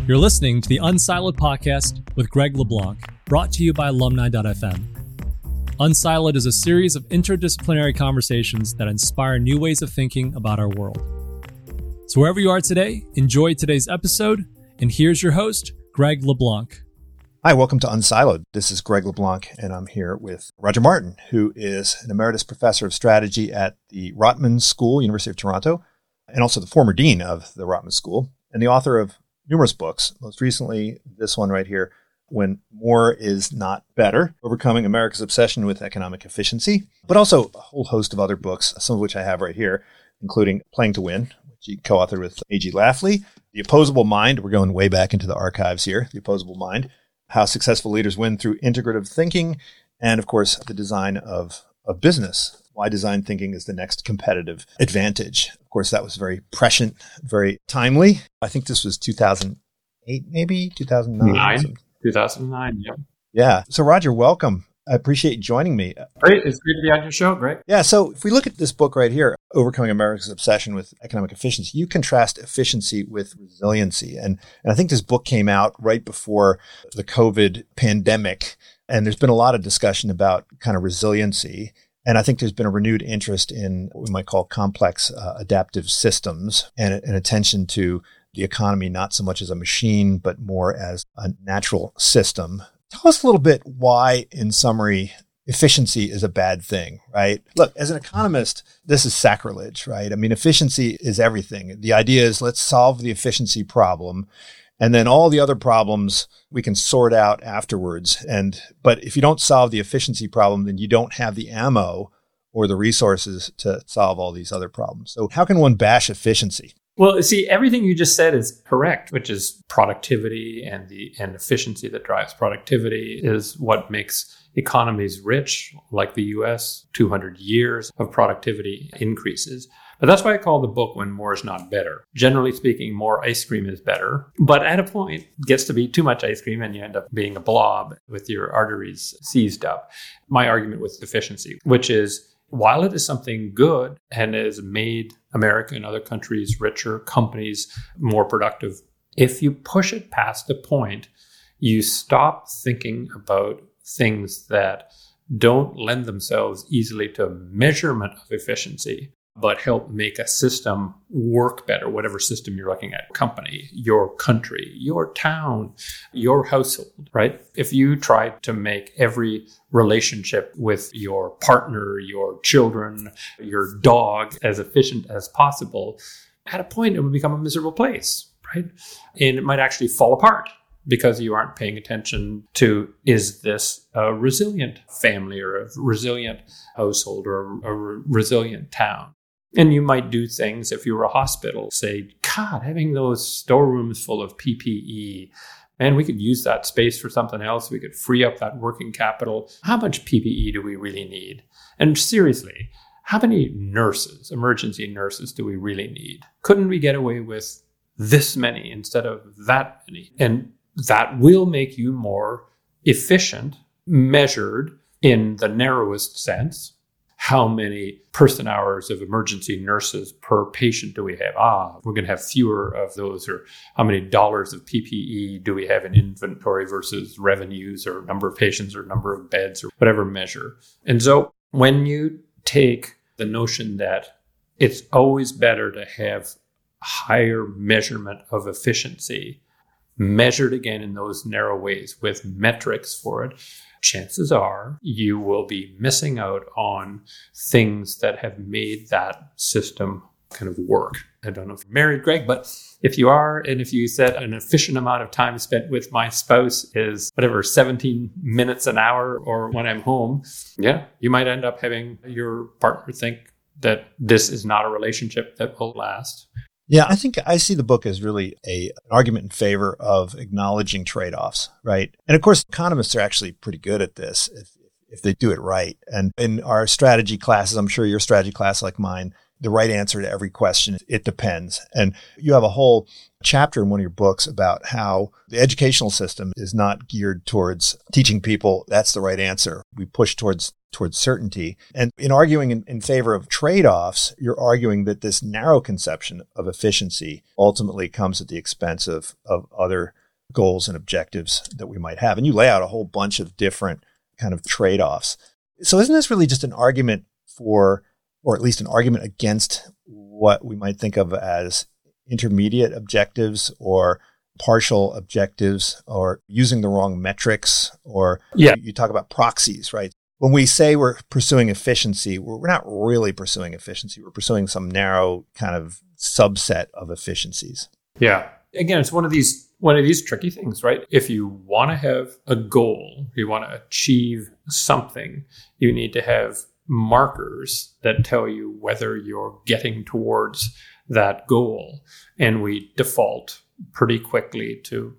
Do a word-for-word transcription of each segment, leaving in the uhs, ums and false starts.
You're listening to the Unsiloed podcast with Greg LeBlanc, brought to you by alumni dot f m. Unsiloed is a series of interdisciplinary conversations that inspire new ways of thinking about our world. So wherever you are today, enjoy today's episode, and here's your host, Greg LeBlanc. Hi, welcome to Unsiloed. This is Greg LeBlanc, and I'm here with Roger Martin, who is an emeritus professor of strategy at the Rotman School, University of Toronto, and also the former dean of the Rotman School, and the author of numerous books, most recently this one right here, When More is Not Better, Overcoming America's Obsession with Economic Efficiency, but also a whole host of other books, some of which I have right here, including Playing to Win, which he co-authored with A G Lafley, The Opposable Mind, we're going way back into the archives here, The Opposable Mind, How Successful Leaders Win Through Integrative Thinking, and of course, The Design of, of Business, Why Design Thinking is the Next Competitive Advantage. Of course, that was very prescient, very timely. I think this was two thousand eight, maybe two thousand nine. Nine. two thousand nine, yeah. Yeah. So, Roger, welcome. I appreciate you joining me. Great. It's great to be on your show, Greg. Yeah. So, if we look at this book right here, Overcoming America's Obsession with Economic Efficiency, you contrast efficiency with resiliency. And, and I think this book came out right before the COVID pandemic. And there's been a lot of discussion about kind of resiliency. And I think there's been a renewed interest in what we might call complex uh, adaptive systems and an attention to the economy, not so much as a machine, but more as a natural system. Tell us a little bit why, in summary, efficiency is a bad thing, right? Look, as an economist, this is sacrilege, right? I mean, efficiency is everything. The idea is let's solve the efficiency problem, and then all the other problems we can sort out afterwards. And but if you don't solve the efficiency problem, then you don't have the ammo or the resources to solve all these other problems. So how can one bash efficiency? Well, see, everything you just said is correct, which is productivity and the and efficiency that drives productivity is what makes economies rich, like the U S, two hundred years of productivity increases. But that's why I call the book When More is Not Better. Generally speaking, more ice cream is better. But at a point, it gets to be too much ice cream and you end up being a blob with your arteries seized up. My argument with efficiency, which is while it is something good and has made America and other countries richer, companies more productive, if you push it past a point, you stop thinking about things that don't lend themselves easily to measurement of efficiency, but help make a system work better, whatever system you're looking at, company, your country, your town, your household, right? If you try to make every relationship with your partner, your children, your dog as efficient as possible, at a point it would become a miserable place, right? And it might actually fall apart because you aren't paying attention to, is this a resilient family or a resilient household or a re- resilient town? And you might do things if you were a hospital, say, God, having those storerooms full of P P E, man, we could use that space for something else. We could free up that working capital. How much P P E do we really need? And seriously, how many nurses, emergency nurses, do we really need? Couldn't we get away with this many instead of that many? And that will make you more efficient, measured in the narrowest sense. How many person hours of emergency nurses per patient do we have? Ah, we're going to have fewer of those. Or how many dollars of P P E do we have in inventory versus revenues or number of patients or number of beds or whatever measure? And so when you take the notion that it's always better to have higher measurement of efficiency, measured again in those narrow ways with metrics for it, chances are you will be missing out on things that have made that system kind of work. I don't know if you're married, Greg, but if you are, and if you said an efficient amount of time spent with my spouse is whatever, seventeen minutes an hour or when I'm home, yeah, you might end up having your partner think that this is not a relationship that will last. Yeah, I think I see the book as really a, an argument in favor of acknowledging trade-offs, right? And of course, economists are actually pretty good at this if, if they do it right. And in our strategy classes, I'm sure your strategy class like mine, the right answer to every question, it depends. And you have a whole chapter in one of your books about how the educational system is not geared towards teaching people that's the right answer. We push towards towards certainty. And in arguing in, in favor of trade-offs, you're arguing that this narrow conception of efficiency ultimately comes at the expense of, of other goals and objectives that we might have. And you lay out a whole bunch of different kind of trade-offs. So isn't this really just an argument for, or at least an argument against what we might think of as intermediate objectives or partial objectives or using the wrong metrics, or yeah. you talk about proxies, right? When we say we're pursuing efficiency, we're not really pursuing efficiency. We're pursuing some narrow kind of subset of efficiencies. Yeah. Again, it's one of these one of these tricky things, right? If you want to have a goal, you want to achieve something, you need to have markers that tell you whether you're getting towards that goal. And we default pretty quickly to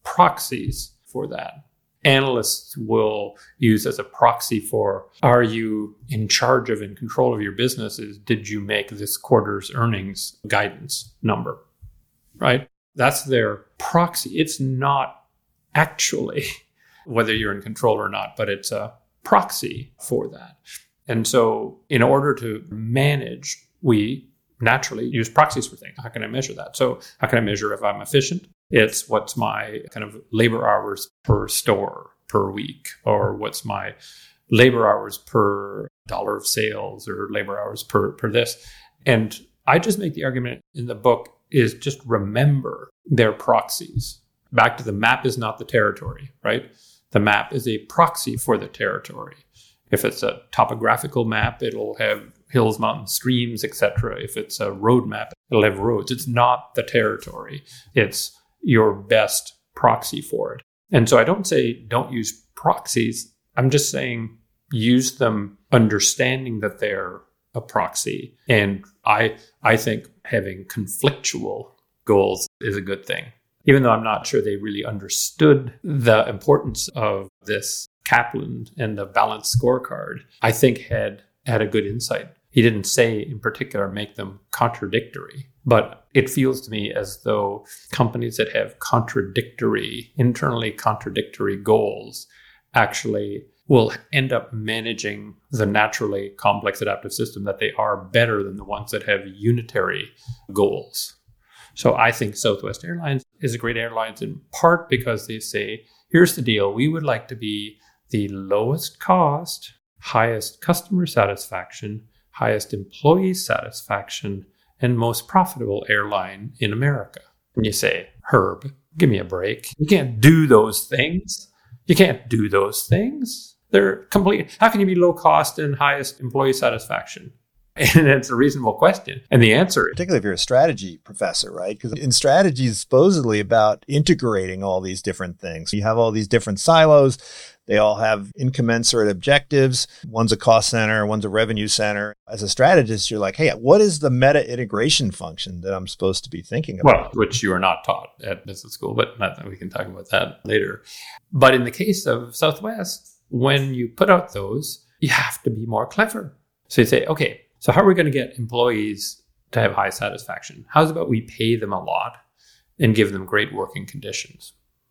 proxies for that. Analysts will use as a proxy for, are you in charge of, in control of your business? Is, did you make this quarter's earnings guidance number, right? That's their proxy. It's not actually whether you're in control or not, but it's a proxy for that. And so in order to manage, we naturally use proxies for things. How can I measure that? So how can I measure if I'm efficient? It's what's my kind of labor hours per store per week, or what's my labor hours per dollar of sales, or labor hours per, per this. And I just make the argument in the book is just remember their proxies. Back to the map is not the territory, right? The map is a proxy for the territory. If it's a topographical map, it'll have hills, mountains, streams, et cetera. If it's a road map, it'll have roads. It's not the territory. It's your best proxy for it. And so I don't say don't use proxies. I'm just saying use them understanding that they're a proxy. And I I think having conflictual goals is a good thing. Even though I'm not sure they really understood the importance of this Kaplan and the balanced scorecard, I think had had a good insight. He didn't say in particular make them contradictory, but it feels to me as though companies that have contradictory, internally contradictory goals actually will end up managing the naturally complex adaptive system that they are better than the ones that have unitary goals. So I think Southwest Airlines is a great airline in part because they say, here's the deal. We would like to be the lowest cost, highest customer satisfaction, highest employee satisfaction, and most profitable airline in America. And you say, Herb, give me a break. You can't do those things. You can't do those things. They're complete. How can you be low cost and highest employee satisfaction? And it's a reasonable question. And the answer is, particularly if you're a strategy professor, right? Because in strategy is supposedly about integrating all these different things. You have all these different silos. They all have incommensurate objectives. One's a cost center, one's a revenue center. As a strategist, you're like, hey, what is the meta integration function that I'm supposed to be thinking about? Well, which you are not taught at business school, but not, we can talk about that later. But in the case of Southwest, when you put out those, you have to be more clever. So you say, okay, so how are we going to get employees to have high satisfaction? How's about we pay them a lot and give them great working conditions?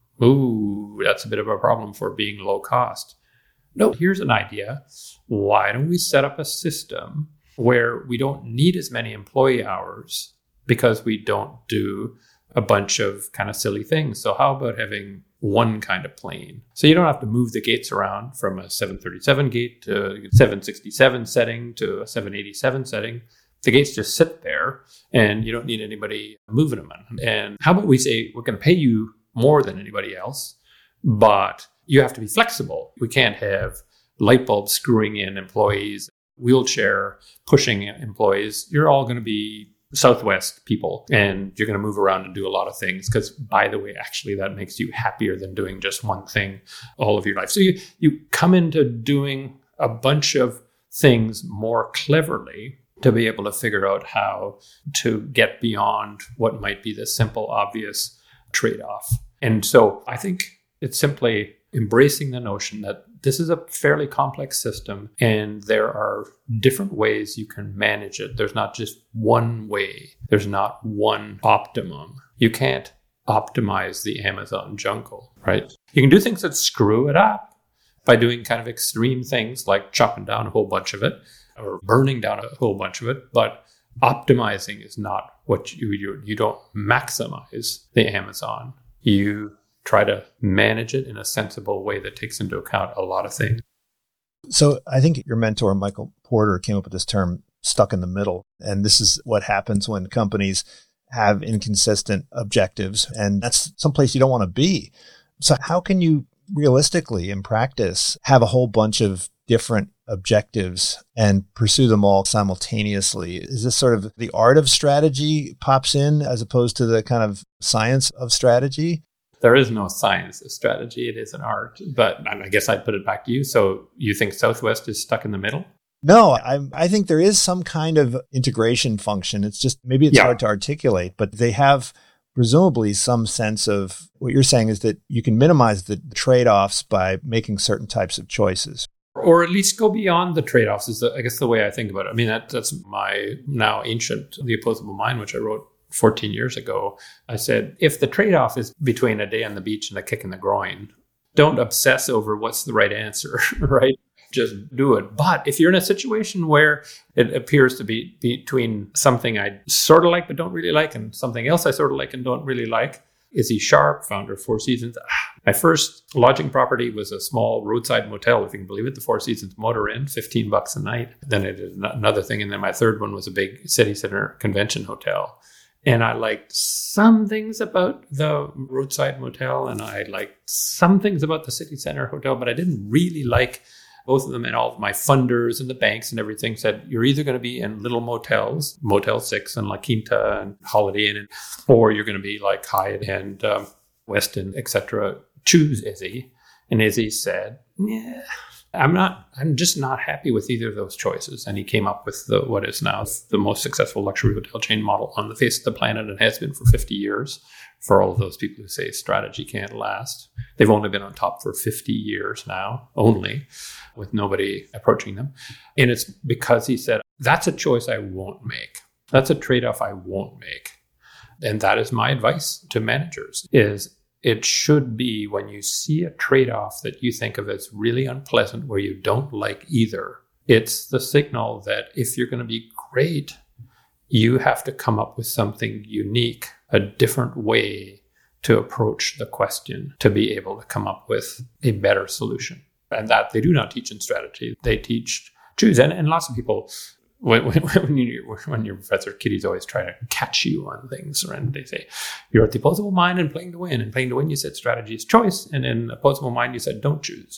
Ooh, that's a bit of a problem for being low cost. No, here's an idea. Why don't we set up a system where we don't need as many employee hours because we don't do a bunch of kind of silly things. So how about having one kind of plane? So you don't have to move the gates around from a seven thirty-seven gate to a seven sixty-seven setting to a seven eighty-seven setting. The gates just sit there and you don't need anybody moving them. And how about we say, we're going to pay you more than anybody else, but you have to be flexible. We can't have light bulbs screwing in employees, wheelchair pushing employees. You're all going to be Southwest people and you're going to move around and do a lot of things because, by the way, actually that makes you happier than doing just one thing all of your life. So you, you come into doing a bunch of things more cleverly to be able to figure out how to get beyond what might be the simple, obvious trade-off. And so I think it's simply embracing the notion that this is a fairly complex system and there are different ways you can manage it. There's not just one way. There's not one optimum. You can't optimize the Amazon jungle, right? You can do things that screw it up by doing kind of extreme things like chopping down a whole bunch of it or burning down a whole bunch of it, but optimizing is not what you do. You don't maximize the Amazon. You try to manage it in a sensible way that takes into account a lot of things. So I think your mentor, Michael Porter, came up with this term, stuck in the middle. And this is what happens when companies have inconsistent objectives. And that's someplace you don't want to be. So how can you realistically, in practice, have a whole bunch of different objectives and pursue them all simultaneously? Is this sort of the art of strategy pops in as opposed to the kind of science of strategy? There is no science of strategy. It is an art. But I guess I'd put it back to you. So you think Southwest is stuck in the middle? No, I I think there is some kind of integration function. It's just, maybe it's yeah. hard to articulate, but they have presumably some sense of, what you're saying is that you can minimize the trade-offs by making certain types of choices. Or at least go beyond the trade-offs is, the, I guess, the way I think about it. I mean, that, that's my now ancient The Opposable Mind, which I wrote fourteen years ago. I said, if the trade-off is between a day on the beach and a kick in the groin, don't obsess over what's the right answer, right? Just do it. But if you're in a situation where it appears to be between something I sort of like but don't really like and something else I sort of like and don't really like, Izzy Sharp, founder of Four Seasons. My first lodging property was a small roadside motel, if you can believe it, the Four Seasons Motor Inn, fifteen bucks a night. Then I did another thing. And then my third one was a big city center convention hotel. And I liked some things about the roadside motel and I liked some things about the city center hotel, but I didn't really like both of them. And all of my funders and the banks and everything said, you're either going to be in little motels, Motel six and La Quinta and Holiday Inn, or you're going to be like Hyatt and um, Westin, et cetera. Choose Izzy. And Izzy said, yeah, I'm not, I'm just not happy with either of those choices. And he came up with the, what is now the most successful luxury hotel chain model on the face of the planet and has been for fifty years. For all of those people who say strategy can't last, they've only been on top for fifty years now, only, with nobody approaching them. And it's because he said, that's a choice I won't make. That's a trade-off I won't make. And that is my advice to managers, is it should be when you see a trade-off that you think of as really unpleasant, where you don't like either, it's the signal that if you're going to be great, you have to come up with something unique, a different way to approach the question to be able to come up with a better solution. And that they do not teach in strategy. They teach choose. And, and lots of people, when, when, when, you, when your professor kiddies always try to catch you on things, and they say, you're at the opposable mind and playing to win. And playing to win, you said strategy is choice. And in opposable mind, you said don't choose.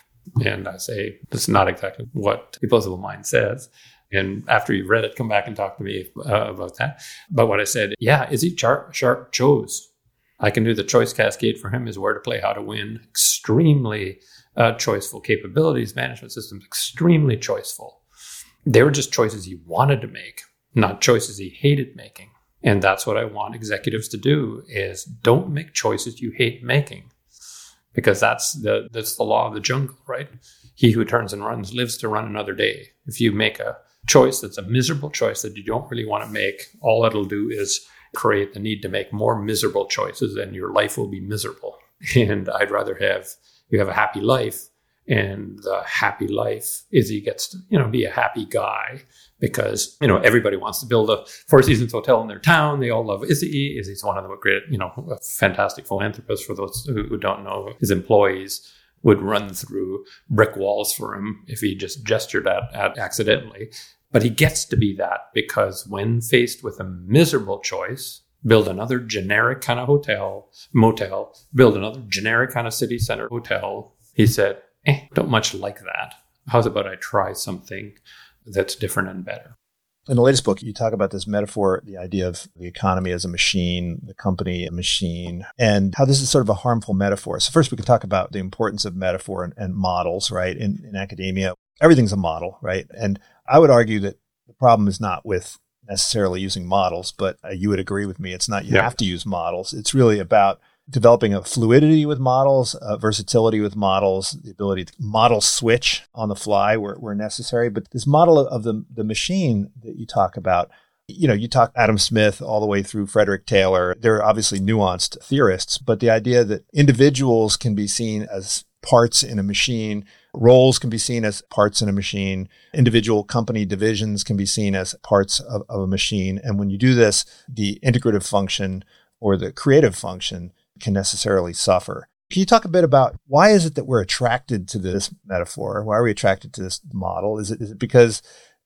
And I say, that's not exactly what the opposable mind says. And after you've read it, come back and talk to me uh, about that. But what I said, yeah, Izzy Sharp, Sharp chose. I can do the choice cascade for him, is where to play, how to win. Extremely uh, choiceful capabilities, management systems, extremely choiceful. They were just choices he wanted to make, not choices he hated making. And that's what I want executives to do, is don't make choices you hate making. Because that's the that's the law of the jungle, right? He who turns and runs lives to run another day. If you make a choice that's a miserable choice that you don't really want to make, all it'll do is create the need to make more miserable choices, and your life will be miserable. And I'd rather have you have a happy life, and the happy life is he gets to, you know, be a happy guy, because, you know, everybody wants to build a Four Seasons hotel in their town. They all love Izzy. Izzy's one of them, a great, you know, a fantastic philanthropist. For those who, who don't know, his employees would run through brick walls for him if he just gestured at, at accidentally. But he gets to be that because when faced with a miserable choice, build another generic kind of hotel, motel, build another generic kind of city center hotel, he said, eh, don't much like that. How's about I try something that's different and better? In the latest book, you talk about this metaphor, the idea of the economy as a machine, the company a machine, and how this is sort of a harmful metaphor. So first, we can talk about the importance of metaphor and, and models, right? In, in academia, everything's a model, right? And I would argue that the problem is not with necessarily using models, but uh, you would agree with me. It's not you yeah. have to use models. It's really about developing a fluidity with models, uh, versatility with models, the ability to model switch on the fly where, where necessary. But this model of the, the machine that you talk about, you know, you talk Adam Smith all the way through Frederick Taylor. They're obviously nuanced theorists, but the idea that individuals can be seen as parts in a machine, roles can be seen as parts in a machine, individual company divisions can be seen as parts of, of a machine. And when you do this, the integrative function or the creative function can necessarily suffer. Can you talk a bit about why is it that we're attracted to this metaphor? Why are we attracted to this model? Is it is it because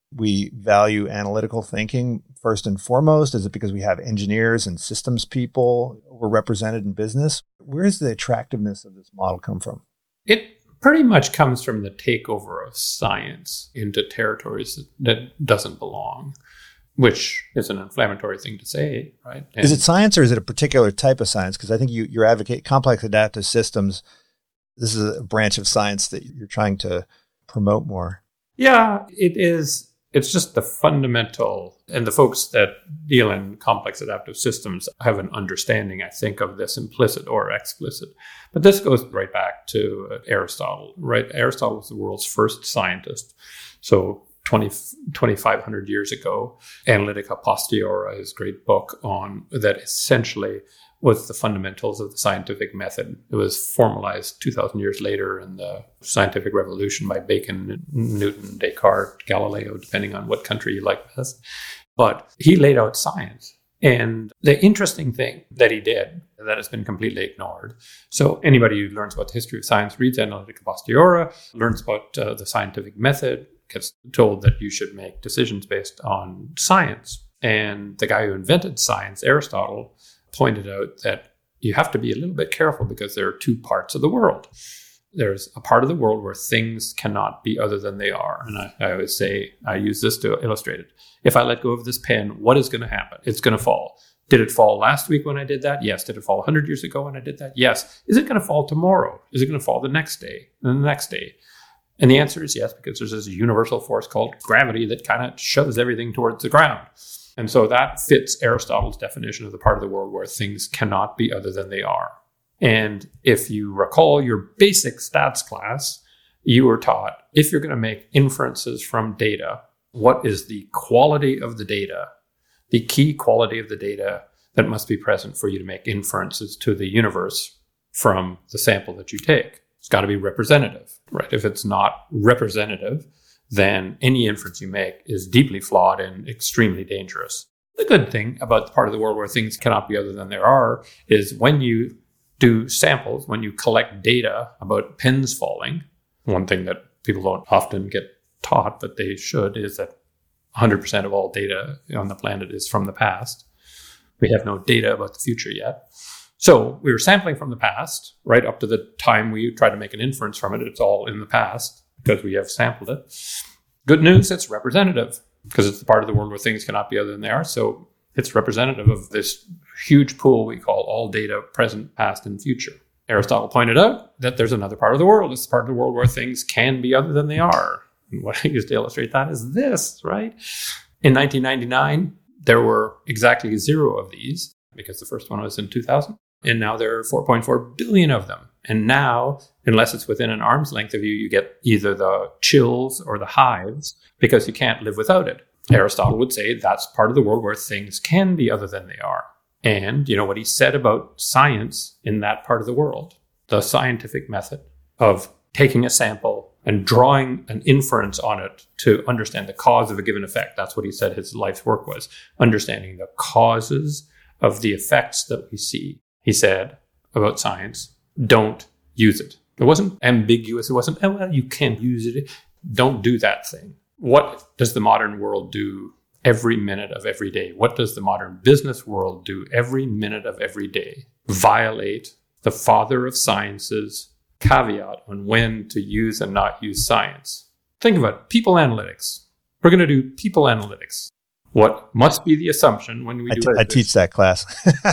we value analytical thinking first and foremost? Is it because we have engineers and systems people overrepresented in business? Where does the attractiveness of this model come from? It pretty much comes from the takeover of science into territories that, that doesn't belong, which is an inflammatory thing to say, right? And is it science or is it a particular type of science? Because I think you, you advocate complex adaptive systems. This is a branch of science that you're trying to promote more. Yeah, it is. It's just the fundamental, and the folks that deal in complex adaptive systems have an understanding, I think, of this implicit or explicit. But this goes right back to uh, Aristotle, right? Aristotle was the world's first scientist. So twenty, twenty-five hundred years ago, Analytica Posteriora, his great book on that essentially was the fundamentals of the scientific method. It was formalized two thousand years later in the scientific revolution by Bacon, Newton, Descartes, Galileo, depending on what country you like best. But he laid out science. And the interesting thing that he did that has been completely ignored. So anybody who learns about the history of science, reads Analytica Posteriora, learns about uh, the scientific method, gets told that you should make decisions based on science. And the guy who invented science, Aristotle, pointed out that you have to be a little bit careful because there are two parts of the world. There's a part of the world where things cannot be other than they are. And I, I always say, I use this to illustrate it. If I let go of this pen, what is going to happen? It's going to fall. Did it fall last week when I did that? Yes. Did it fall one hundred years ago when I did that? Yes. Is it going to fall tomorrow? Is it going to fall the next day and the next day? And the answer is yes, because there's this universal force called gravity that kind of shoves everything towards the ground. And so that fits Aristotle's definition of the part of the world where things cannot be other than they are. And if you recall your basic stats class, you were taught if you're going to make inferences from data, what is the quality of the data, the key quality of the data that must be present for you to make inferences to the universe from the sample that you take? It's got to be representative, right? If it's not representative, then any inference you make is deeply flawed and extremely dangerous. The good thing about the part of the world where things cannot be other than there are is when you do samples, when you collect data about pens falling, one thing that people don't often get taught, but they should, is that one hundred percent of all data on the planet is from the past. We have no data about the future yet. So we were sampling from the past, right up to the time we try to make an inference from it. It's all in the past because we have sampled it. Good news, it's representative because it's the part of the world where things cannot be other than they are. So it's representative of this huge pool we call all data, present, past, and future. Aristotle pointed out that there's another part of the world. It's the part of the world where things can be other than they are. And what I used to illustrate that is this, right? In nineteen ninety-nine, there were exactly zero of these because the first one was in two thousand. And now there are four point four billion of them. And now, unless it's within an arm's length of you, you get either the chills or the hives because you can't live without it. Aristotle would say that's part of the world where things can be other than they are. And you know what he said about science in that part of the world? The scientific method of taking a sample and drawing an inference on it to understand the cause of a given effect. That's what he said his life's work was, understanding the causes of the effects that we see. He said about science, don't use it. It wasn't ambiguous. It wasn't, oh, well, you can't use it. Don't do that thing. What does the modern world do every minute of every day? What does the modern business world do every minute of every day? Violate the father of science's caveat on when to use and not use science. Think about it. People analytics. We're going to do people analytics. What must be the assumption when we I do t- it? I teach that class.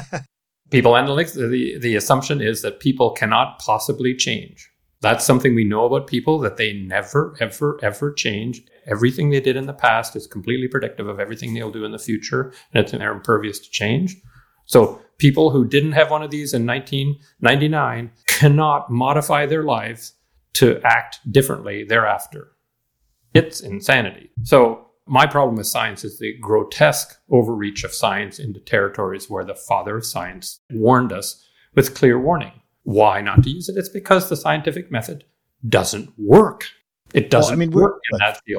People analytics, the, the assumption is that people cannot possibly change. That's something we know about people, that they never, ever, ever change. Everything they did in the past is completely predictive of everything they'll do in the future, and it's they're impervious to change. So people who didn't have one of these in nineteen ninety-nine cannot modify their lives to act differently thereafter. It's insanity. So my problem with science is the grotesque overreach of science into territories where the father of science warned us with clear warning. Why not to use it? It's because the scientific method doesn't work. It doesn't well, I mean, work in that field.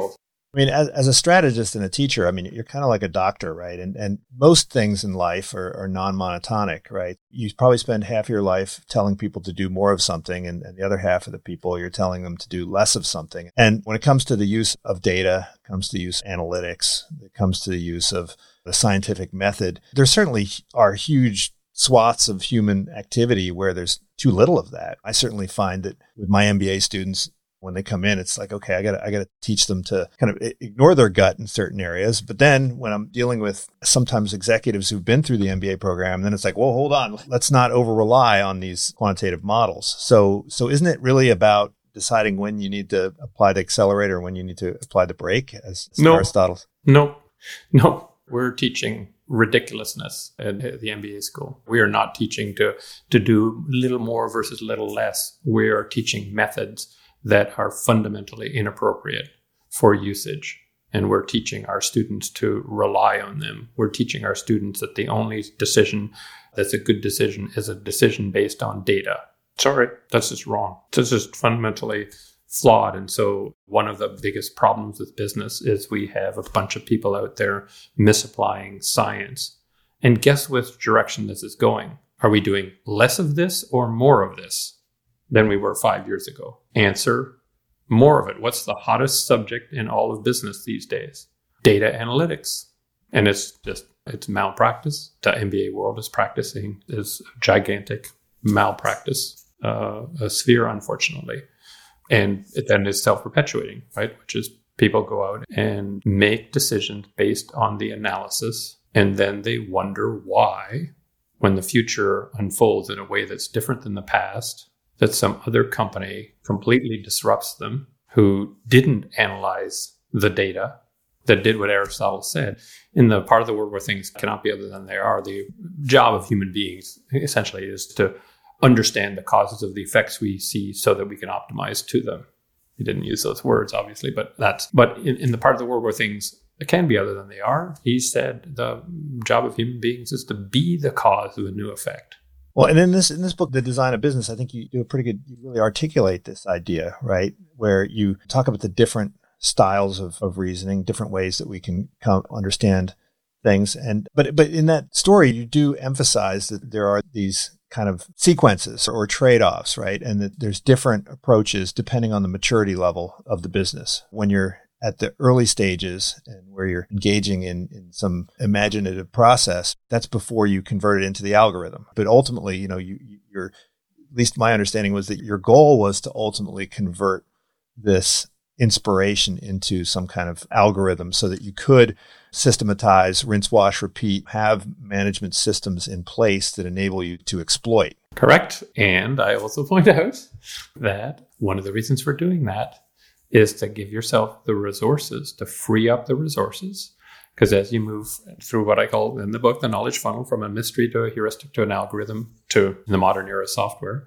I mean, as, as a strategist and a teacher, I mean, you're kind of like a doctor, right? And and most things in life are, are non-monotonic, right? You probably spend half your life telling people to do more of something, and, and the other half of the people, you're telling them to do less of something. And when it comes to the use of data, it comes to the use of analytics, it comes to the use of the scientific method, there certainly are huge swaths of human activity where there's too little of that. I certainly find that with my M B A students, when they come in, it's like, okay, I got I got to teach them to kind of ignore their gut in certain areas. But then when I'm dealing with sometimes executives who've been through the M B A program, then it's like, well, hold on, let's not over rely on these quantitative models. So, so isn't it really about deciding when you need to apply the accelerator and when you need to apply the brake, as, as no, Aristotle? No, no, we're teaching ridiculousness at the M B A school. We are not teaching to to do little more versus little less. We are teaching methods that are fundamentally inappropriate for usage. And we're teaching our students to rely on them. We're teaching our students that the only decision that's a good decision is a decision based on data. Sorry, that's just wrong. That's just fundamentally flawed. And so one of the biggest problems with business is we have a bunch of people out there misapplying science. And guess which direction this is going? Are we doing less of this or more of this than we were five years ago? Answer, more of it. What's the hottest subject in all of business these days? Data analytics. And it's just, it's malpractice. The M B A world is practicing is gigantic malpractice uh, a sphere, unfortunately. And it then is self-perpetuating, right? Which is people go out and make decisions based on the analysis, and then they wonder why, when the future unfolds in a way that's different than the past, that some other company completely disrupts them who didn't analyze the data, that did what Aristotle said. In the part of the world where things cannot be other than they are, the job of human beings essentially is to understand the causes of the effects we see so that we can optimize to them. He didn't use those words, obviously, but that's, but in, in the part of the world where things can be other than they are, he said the job of human beings is to be the cause of a new effect. Well, and in this in this book, The Design of Business, I think you do a pretty good, you really articulate this idea, right? Where you talk about the different styles of, of reasoning, different ways that we can come understand things. And but but in that story, you do emphasize that there are these kind of sequences or trade-offs, right? And that there's different approaches depending on the maturity level of the business. When you're at the early stages and where you're engaging in, in some imaginative process, that's before you convert it into the algorithm. But ultimately, you know, you, you're, at least my understanding was that your goal was to ultimately convert this inspiration into some kind of algorithm so that you could systematize, rinse, wash, repeat, have management systems in place that enable you to exploit. Correct. And I also point out that one of the reasons for doing that is to give yourself the resources, to free up the resources. Because as you move through what I call in the book, the knowledge funnel, from a mystery to a heuristic to an algorithm to in the modern era software,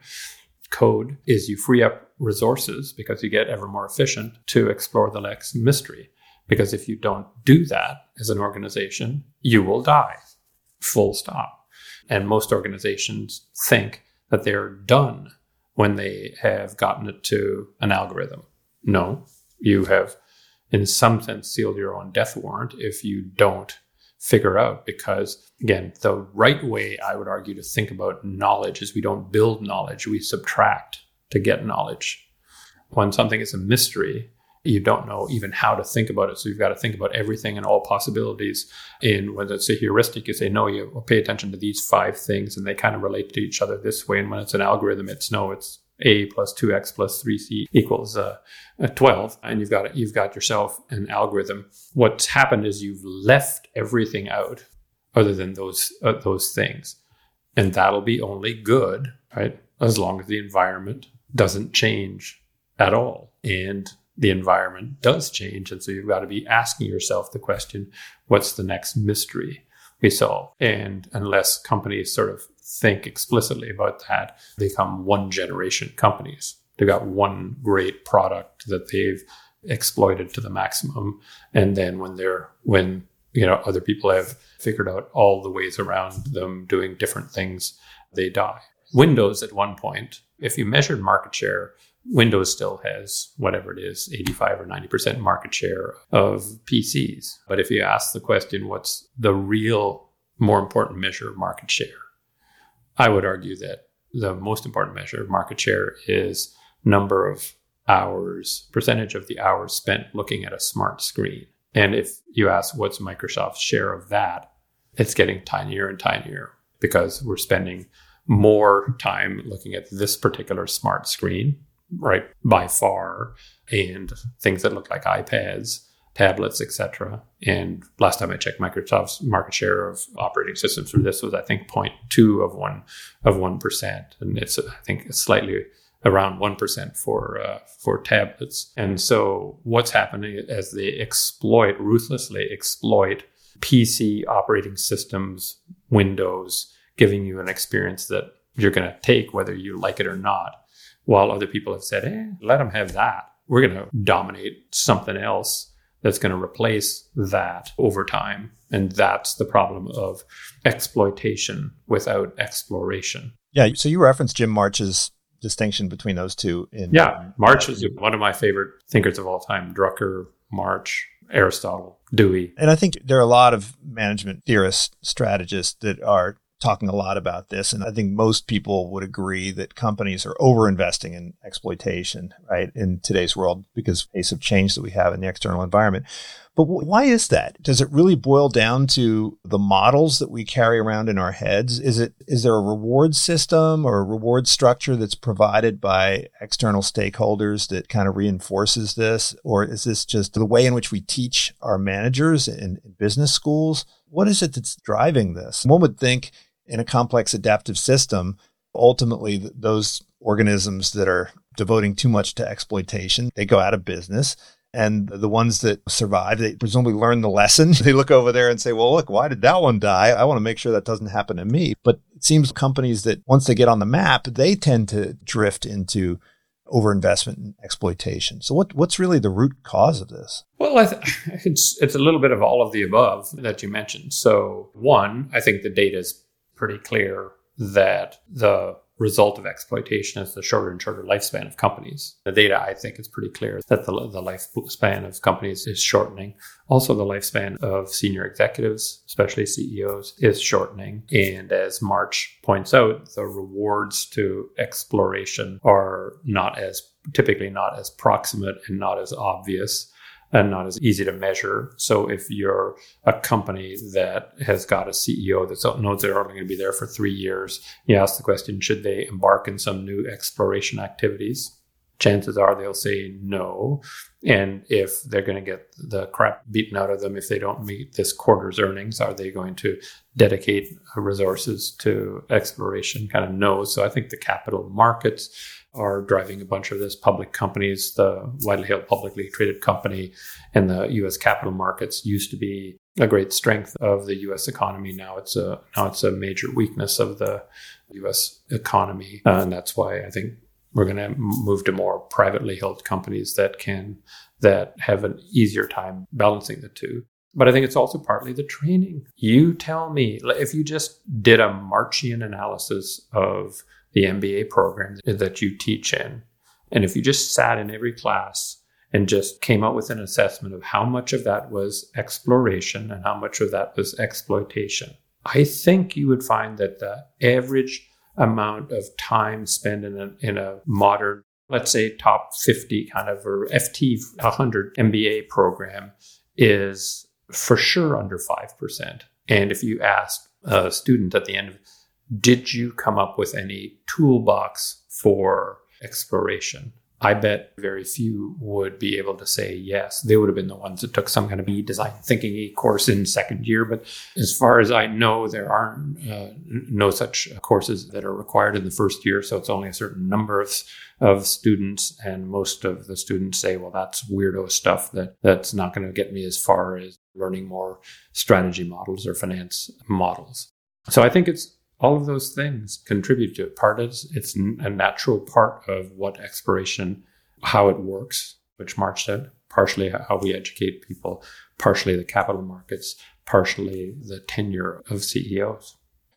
code is you free up resources because you get ever more efficient to explore the next mystery. Because if you don't do that as an organization, you will die. Full stop. And most organizations think that they're done when they have gotten it to an algorithm. No, you have in some sense sealed your own death warrant if you don't figure out, because again, the right way I would argue to think about knowledge is we don't build knowledge, we subtract to get knowledge. When something is a mystery, you don't know even how to think about it. So you've got to think about everything and all possibilities. And when it's a heuristic, you say, no, you pay attention to these five things and they kind of relate to each other this way. And when it's an algorithm, it's no, it's A plus two x plus three c equals uh, twelve. And you've got you've got yourself an algorithm. What's happened is you've left everything out other than those uh, those things. And that'll be only good, right? As long as the environment doesn't change at all. And the environment does change. And so you've got to be asking yourself the question, what's the next mystery we solve? And unless companies sort of think explicitly about that, they become one generation companies. They've got one great product that they've exploited to the maximum. And then when they're, when, you know, other people have figured out all the ways around them doing different things, they die. Windows at one point, if you measured market share Windows still has whatever it is, eighty-five or ninety percent market share of P Cs. But if you ask the question, what's the real more important measure of market share? I would argue that the most important measure of market share is number of hours, percentage of the hours spent looking at a smart screen. And if you ask what's Microsoft's share of that, it's getting tinier and tinier because we're spending more time looking at this particular smart screen, right, by far, and things that look like iPads, tablets, et cetera. And last time I checked, Microsoft's market share of operating systems for this was, I think, zero point two of one of one percent, and it's I think it's slightly around one percent for uh, for tablets. And so what's happening as they exploit, ruthlessly exploit P C operating systems, Windows, giving you an experience that you're going to take whether you like it or not, while other people have said, eh, let them have that. We're going to dominate something else that's going to replace that over time. And that's the problem of exploitation without exploration. Yeah. So you referenced Jim March's distinction between those two. In, yeah. March is one of my favorite thinkers of all time. Drucker, March, Aristotle, Dewey. And I think there are a lot of management theorists, strategists that are talking a lot about this. And I think most people would agree that companies are over-investing in exploitation, right, in today's world because of the pace of change that we have in the external environment. But why is that? Does it really boil down to the models that we carry around in our heads? Is it is there a reward system or a reward structure that's provided by external stakeholders that kind of reinforces this? Or is this just the way in which we teach our managers in, in business schools? What is it that's driving this? One would think in a complex adaptive system, ultimately th- those organisms that are devoting too much to exploitation, they go out of business. And the ones that survive, they presumably learn the lesson. They look over there and say, well, look, why did that one die? I want to make sure that doesn't happen to me. But it seems companies that once they get on the map, they tend to drift into overinvestment and exploitation. So what what's really the root cause of this? Well, I th- it's it's a little bit of all of the above that you mentioned. So one, I think the data is pretty clear that the result of exploitation is the shorter and shorter lifespan of companies. The data, I think, is pretty clear that the, the lifespan of companies is shortening. Also, the lifespan of senior executives, especially C E Os, is shortening. And as March points out, the rewards to exploration are not as typically not as proximate and not as obvious and not as easy to measure. So if you're a company that has got a C E O that knows they're only going to be there for three years, you ask the question, should they embark in some new exploration activities? Chances are they'll say no. And if they're going to get the crap beaten out of them if they don't meet this quarter's earnings, are they going to dedicate resources to exploration? Kind of no. So I think the capital markets are driving a bunch of this. Public companies, the widely held publicly traded company and the U S capital markets used to be a great strength of the U S economy. Now it's a now it's a major weakness of the U S economy. Uh, and that's why I think we're going to move to more privately held companies that can that have an easier time balancing the two. But I think it's also partly the training. You tell me, if you just did a Marchian analysis of the M B A program that you teach in, and if you just sat in every class and just came out with an assessment of how much of that was exploration and how much of that was exploitation, I think you would find that the average amount of time spent in a, in a modern, let's say top fifty kind of, or F T one hundred M B A program is for sure under five percent. And if you ask a student at the end of, did you come up with any toolbox for exploration? I bet very few would be able to say yes. They would have been the ones that took some kind of e design thinking e course in second year. But as far as I know, there are uh, no such courses that are required in the first year. So it's only a certain number of, of students. And most of the students say, well, that's weirdo stuff that that's not going to get me as far as learning more strategy models or finance models. So I think it's all of those things contribute to it. Part is it's a natural part of what exploration, how it works, which March said, partially how we educate people, partially the capital markets, partially the tenure of C E Os.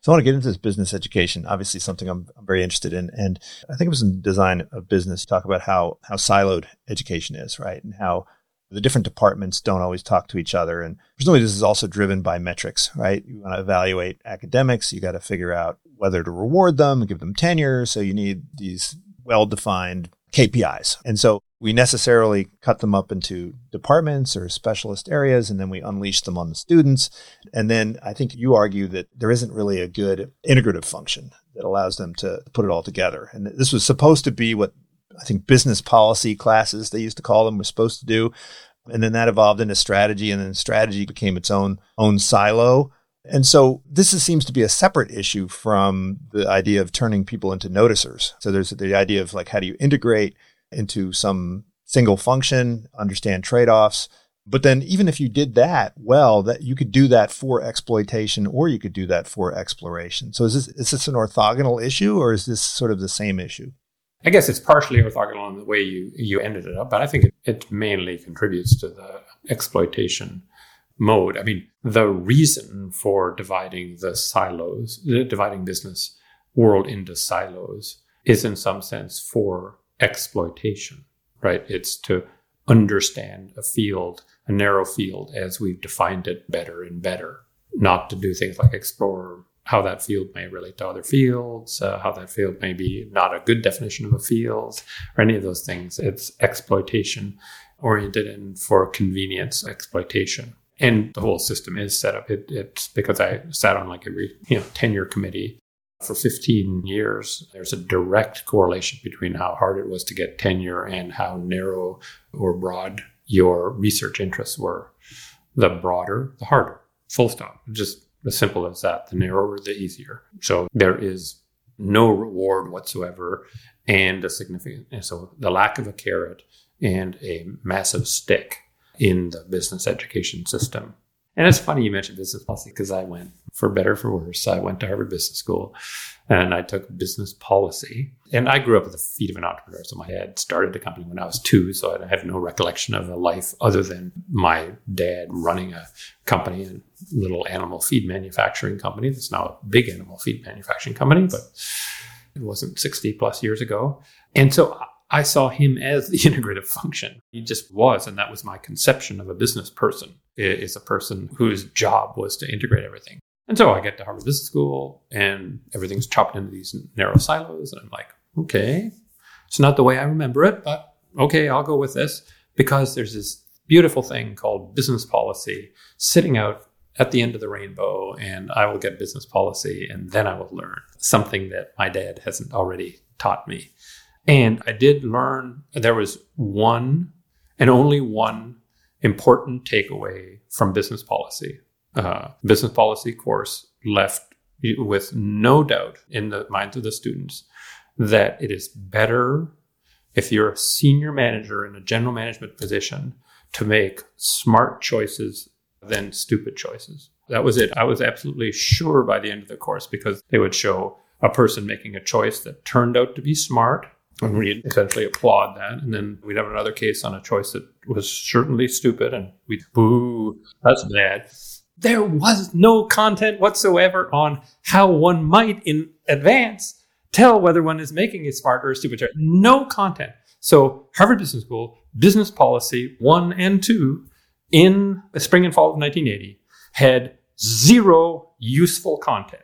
So I want to get into this business education, obviously something I'm, I'm very interested in. And I think it was in Design of Business, talk about how how siloed education is, right? And how the different departments don't always talk to each other. And presumably this is also driven by metrics, right? You want to evaluate academics. You got to figure out whether to reward them and give them tenure. So you need these well-defined K P Is. And so we necessarily cut them up into departments or specialist areas, and then we unleash them on the students. And then I think you argue that there isn't really a good integrative function that allows them to put it all together. And this was supposed to be what I think business policy classes, they used to call them, were supposed to do. And then that evolved into strategy, and then strategy became its own own silo. And so this is, seems to be a separate issue from the idea of turning people into noticers. So there's the idea of like, how do you integrate into some single function, understand trade-offs. But then even if you did that well, that you could do that for exploitation, or you could do that for exploration. So is this, is this an orthogonal issue, or is this sort of the same issue? I guess it's partially orthogonal in the way you, you ended it up, but I think it, it mainly contributes to the exploitation mode. I mean, the reason for dividing the silos, dividing business world into silos, is in some sense for exploitation, right? It's to understand a field, a narrow field, as we've defined it better and better, not to do things like explore how that field may relate to other fields, uh, how that field may be not a good definition of a field, or any of those things. It's exploitation oriented and for convenience exploitation. And the whole system is set up. It, it's because I sat on like every, you know, tenure committee for fifteen years. There's a direct correlation between how hard it was to get tenure and how narrow or broad your research interests were. The broader, the harder. Full stop. Just as simple as that. The narrower, the easier. So there is no reward whatsoever, and a significant, and so the lack of a carrot and a massive stick in the business education system. And it's funny you mentioned business policy, because I went, for better or for worse, I went to Harvard Business School and I took business policy. And I grew up with the feet of an entrepreneur. So my dad started a company when I was two. So I have no recollection of a life other than my dad running a company, a little animal feed manufacturing company. That's now a big animal feed manufacturing company, but it wasn't sixty plus years ago. And so I saw him as the integrative function. He just was, and that was my conception of a business person, is a person whose job was to integrate everything. And so I get to Harvard Business School, and everything's chopped into these narrow silos, and I'm like, okay, it's not the way I remember it, but okay, I'll go with this, because there's this beautiful thing called business policy sitting out at the end of the rainbow, and I will get business policy, and then I will learn something that my dad hasn't already taught me. And I did learn, there was one and only one important takeaway from business policy. Uh, business policy course left with no doubt in the minds of the students that it is better, if you're a senior manager in a general management position, to make smart choices than stupid choices. That was it. I was absolutely sure by the end of the course, because they would show a person making a choice that turned out to be smart, and we'd essentially applaud that. And then we'd have another case on a choice that was certainly stupid, and we'd, boo, that's bad. There was no content whatsoever on how one might, in advance, tell whether one is making a smart or a stupid choice. No content. So Harvard Business School, business policy one and two, in the spring and fall of nineteen eighty, had zero useful content.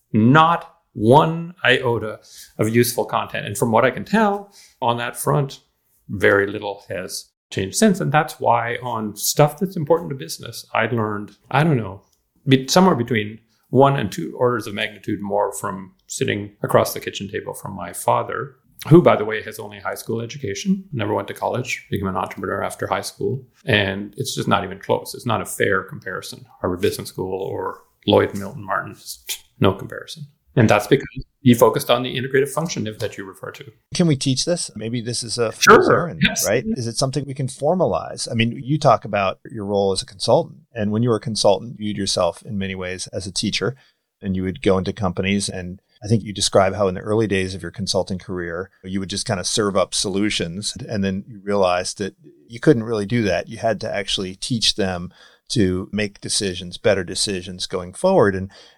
Not one iota of useful content. And from what I can tell on that front, very little has changed since. And that's why on stuff that's important to business, I learned, I don't know, be somewhere between one and two orders of magnitude more from sitting across the kitchen table from my father, who, by the way, has only a high school education, never went to college, became an entrepreneur after high school. And it's just not even close. It's not a fair comparison. Harvard Business School or Lloyd Milton Martin, no comparison. And that's because he focused on the integrative function that you refer to. Can we teach this? Maybe this is a sure, errand, yes. Right? Is it something we can formalize? I mean, you talk about your role as a consultant. And when you were a consultant, you viewed yourself in many ways as a teacher. And you would go into companies, and I think you describe how in the early days of your consulting career, you would just kind of serve up solutions. And then you realized that you couldn't really do that. You had to actually teach them to make decisions, better decisions going forward. And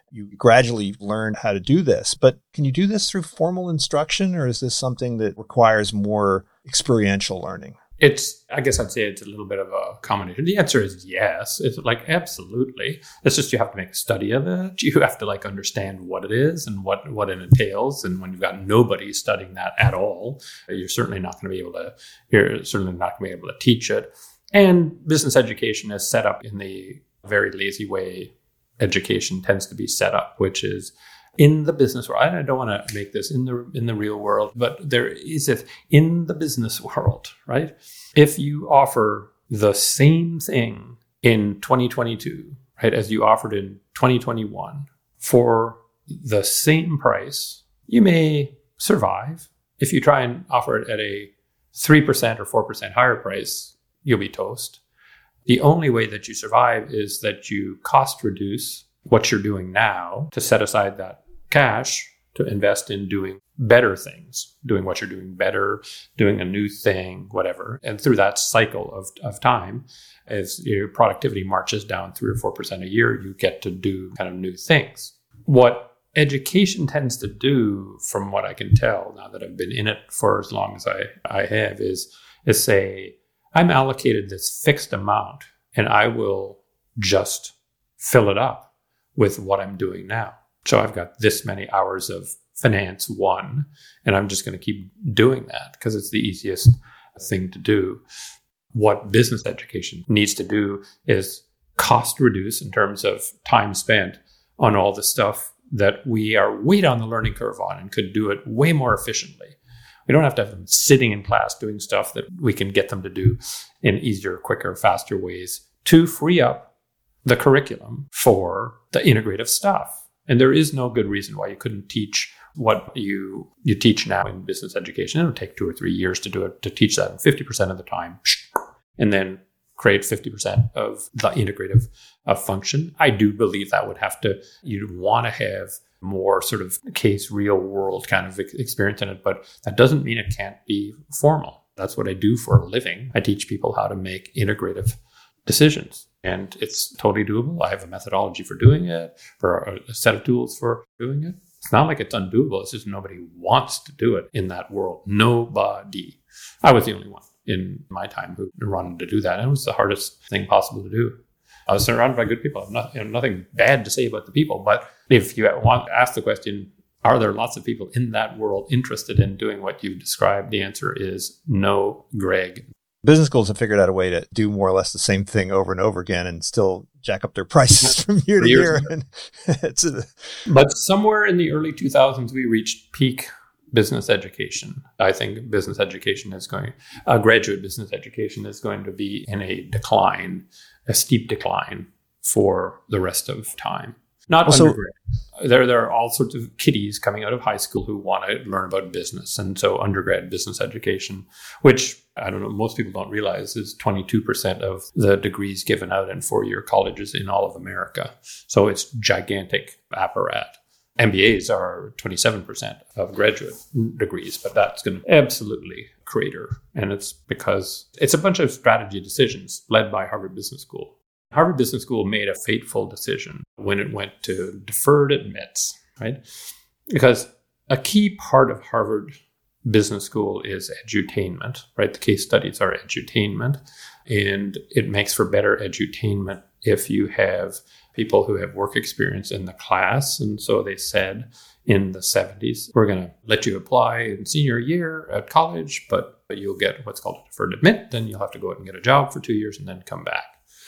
you gradually learn how to do this. But can you do this through formal instruction, or is this something that requires more experiential learning? It's, I guess I'd say it's a little bit of a combination. The answer is yes. It's like, absolutely. It's just you have to make a study of it. You have to like understand what it is and what, what it entails. And when you've got nobody studying that at all, you're certainly not going to be able to, you're certainly not going to be able to teach it. And business education is set up in the very lazy way education tends to be set up, which is in the business world. I don't want to make this in the in the real world, but there is it in the business world, right? If you offer the same thing in twenty twenty-two, right, as you offered in twenty twenty-one for the same price, you may survive. If you try and offer it at a three percent or four percent higher price, you'll be toast. The only way that you survive is that you cost reduce what you're doing now to set aside that cash to invest in doing better things, doing what you're doing better, doing a new thing, whatever. And through that cycle of, of time, as your productivity marches down three or four percent a year, you get to do kind of new things. What education tends to do, from what I can tell now that I've been in it for as long as I, I have, is, is say, I'm allocated this fixed amount and I will just fill it up with what I'm doing now. So I've got this many hours of finance one, and I'm just going to keep doing that because it's the easiest thing to do. What business education needs to do is cost reduce in terms of time spent on all the stuff that we are way down the learning curve on and could do it way more efficiently. We don't have to have them sitting in class doing stuff that we can get them to do in easier, quicker, faster ways to free up the curriculum for the integrative stuff. And there is no good reason why you couldn't teach what you you teach now in business education. It would take two or three years to do it, to teach that in fifty percent of the time, and then create fifty percent of the integrative uh, function. I do believe that would have to, you'd want to have more sort of case real world kind of experience in it, but that doesn't mean it can't be formal. That's what I do for a living. I teach people how to make integrative decisions. And it's totally doable. I have a methodology for doing it, for a set of tools for doing it. It's not like it's undoable. It's just nobody wants to do it in that world. Nobody. I was the only one in my time who wanted to do that. And it was the hardest thing possible to do. I was surrounded by good people. I have not, you know, nothing bad to say about the people. But if you want to ask the question, are there lots of people in that world interested in doing what you've described? The answer is no, Greg. Business schools have figured out a way to do more or less the same thing over and over again and still jack up their prices from year to year. And it's a, but somewhere in the early two thousands, we reached peak business education. I think business education is going, uh, graduate business education is going to be in a decline, a steep decline for the rest of time. Not also, undergrad. There, there are all sorts of kiddies coming out of high school who want to learn about business. And so undergrad business education, which I don't know, most people don't realize is twenty-two percent of the degrees given out in four-year colleges in all of America. So it's gigantic apparat. M B As are twenty-seven percent of graduate degrees, but that's going to absolutely crater. And it's because it's a bunch of strategy decisions led by Harvard Business School. Harvard Business School made a fateful decision when it went to deferred admits, right? Because a key part of Harvard Business School is edutainment, right? The case studies are edutainment, and it makes for better edutainment if you have people who have work experience in the class. And so they said in the seventies, we're going to let you apply in senior year at college, but you'll get what's called a deferred admit. Then you'll have to go out and get a job for two years and then come back.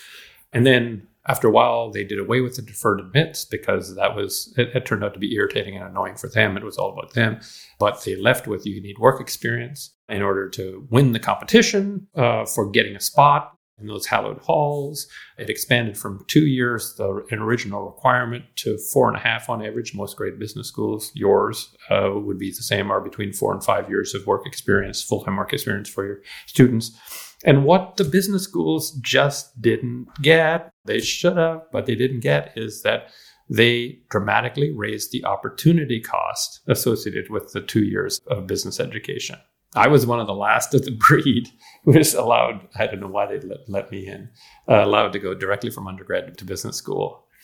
And then after a while, they did away with the deferred admits because that was, it, it turned out to be irritating and annoying for them. It was all about them. But they left with, you need work experience in order to win the competition uh, for getting a spot in those hallowed halls. It expanded from two years, the an original requirement, to four and a half on average. Most great business schools, yours uh, would be the same, are between four and five years of work experience, full-time work experience for your students. And what the business schools just didn't get, they should have, but they didn't get, is that they dramatically raised the opportunity cost associated with the two years of business education. I was one of the last of the breed who was allowed, I don't know why they let, let me in, uh, allowed to go directly from undergrad to business school.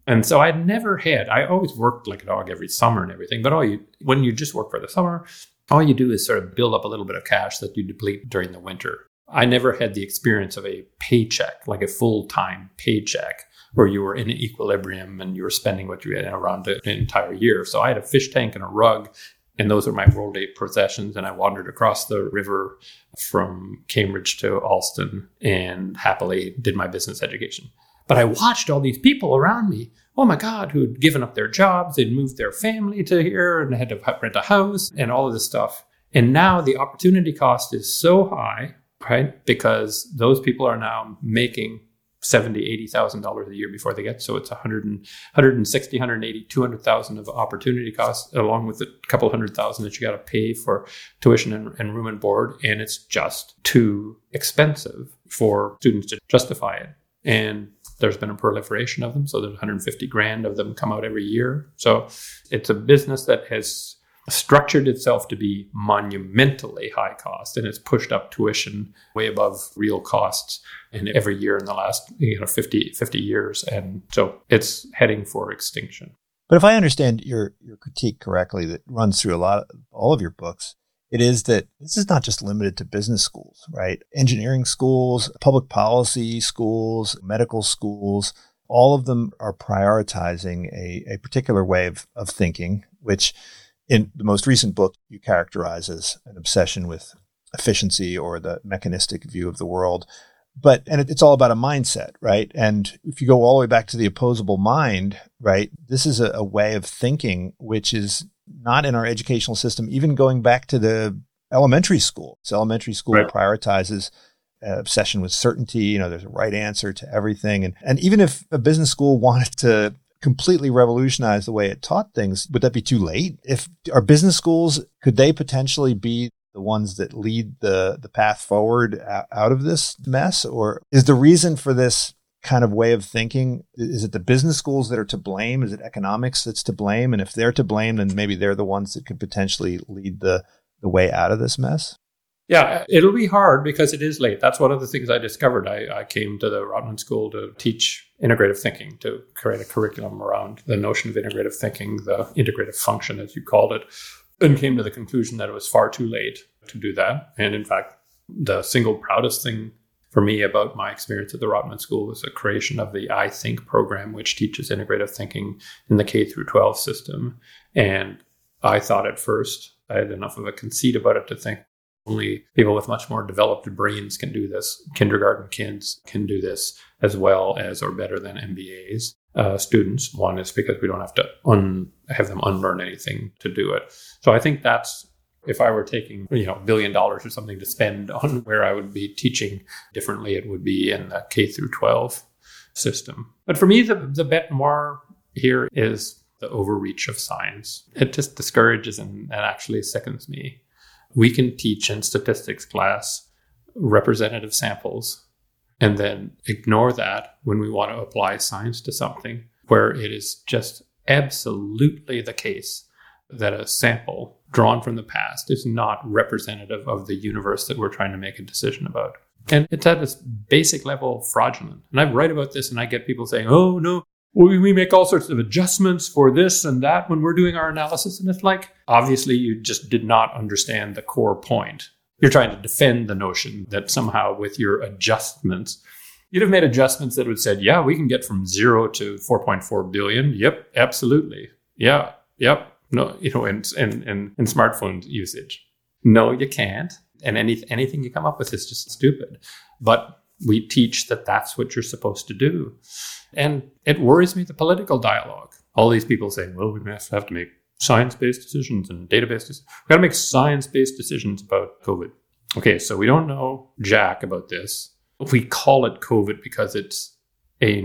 And so I never had, I always worked like a dog every summer and everything, but all you, when you just work for the summer, all you do is sort of build up a little bit of cash that you deplete during the winter. I never had the experience of a paycheck, like a full-time paycheck, where you were in equilibrium and you were spending what you had around the entire year. So I had a fish tank and a rug, and those were my world day possessions. And I wandered across the river from Cambridge to Alston and happily did my business education. But I watched all these people around me, oh my God, who had given up their jobs, they'd moved their family to here and had to rent a house and all of this stuff. And now the opportunity cost is so high, right? Because those people are now making seventy thousand dollars, eighty thousand dollars a year before they get. So it's one hundred, one hundred sixty, one hundred eighty, two hundred thousand of opportunity costs, along with a couple hundred thousand that you got to pay for tuition and, and room and board. And it's just too expensive for students to justify it. And there's been a proliferation of them. So there's one hundred fifty grand of them come out every year. So it's a business that has structured itself to be monumentally high cost, and it's pushed up tuition way above real costs in every year in the last you know fifty, fifty years. And so it's heading for extinction. But if I understand your, your critique correctly, that runs through a lot of all of your books, it is that this is not just limited to business schools, right? Engineering schools, public policy schools, medical schools, all of them are prioritizing a, a particular way of, of thinking, which in the most recent book you characterize as an obsession with efficiency or the mechanistic view of the world. But, and it, it's all about a mindset, right? And if you go all the way back to the opposable mind, right, this is a, a way of thinking which is not in our educational system, even going back to the elementary school. So elementary school right. prioritizes uh, obsession with certainty. You know, there's a right answer to everything. And, and even if a business school wanted to completely revolutionize the way it taught things, would that be too late? If our business schools, could they potentially be the ones that lead the, the path forward out of this mess? Or is the reason for this kind of way of thinking, is it the business schools that are to blame? Is it economics that's to blame? And if they're to blame, then maybe they're the ones that could potentially lead the, the way out of this mess? Yeah, it'll be hard because it is late. That's one of the things I discovered. I, I came to the Rotman School to teach integrative thinking, to create a curriculum around the notion of integrative thinking, the integrative function, as you called it, and came to the conclusion that it was far too late to do that. And in fact, the single proudest thing for me about my experience at the Rotman School was the creation of the I Think program, which teaches integrative thinking in the K through twelve system. And I thought at first, I had enough of a conceit about it to think only people with much more developed brains can do this. Kindergarten kids can do this as well as or better than M B As uh, students. One is because we don't have to un- have them unlearn anything to do it. So I think that's, if I were taking, you know, a billion dollars or something to spend on where I would be teaching differently, it would be in the K through twelve system. But for me, the, the bête noire here is the overreach of science. It just discourages and, and actually sickens me. We can teach in statistics class representative samples and then ignore that when we want to apply science to something where it is just absolutely the case that a sample drawn from the past is not representative of the universe that we're trying to make a decision about. And it's at this basic level fraudulent. And I write about this and I get people saying, oh, no, we make all sorts of adjustments for this and that when we're doing our analysis. And it's like, obviously, you just did not understand the core point. You're trying to defend the notion that somehow with your adjustments, you'd have made adjustments that would said, yeah, we can get from zero to four point four billion. Yep, absolutely. Yeah, yep. No, you know, in, in, in, in smartphone usage. No, you can't. And any, anything you come up with is just stupid. But we teach that that's what you're supposed to do. And it worries me, the political dialogue. All these people saying, well, we have to make science-based decisions and database decisions. We've got to make science-based decisions about COVID. Okay, so we don't know jack about this. We call it COVID because it's a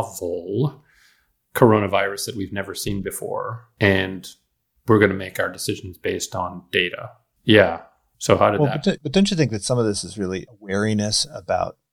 novel coronavirus that we've never seen before. And we're going to make our decisions based on data. Yeah. So how did well, that? But, but don't you think that some of this is really a wariness about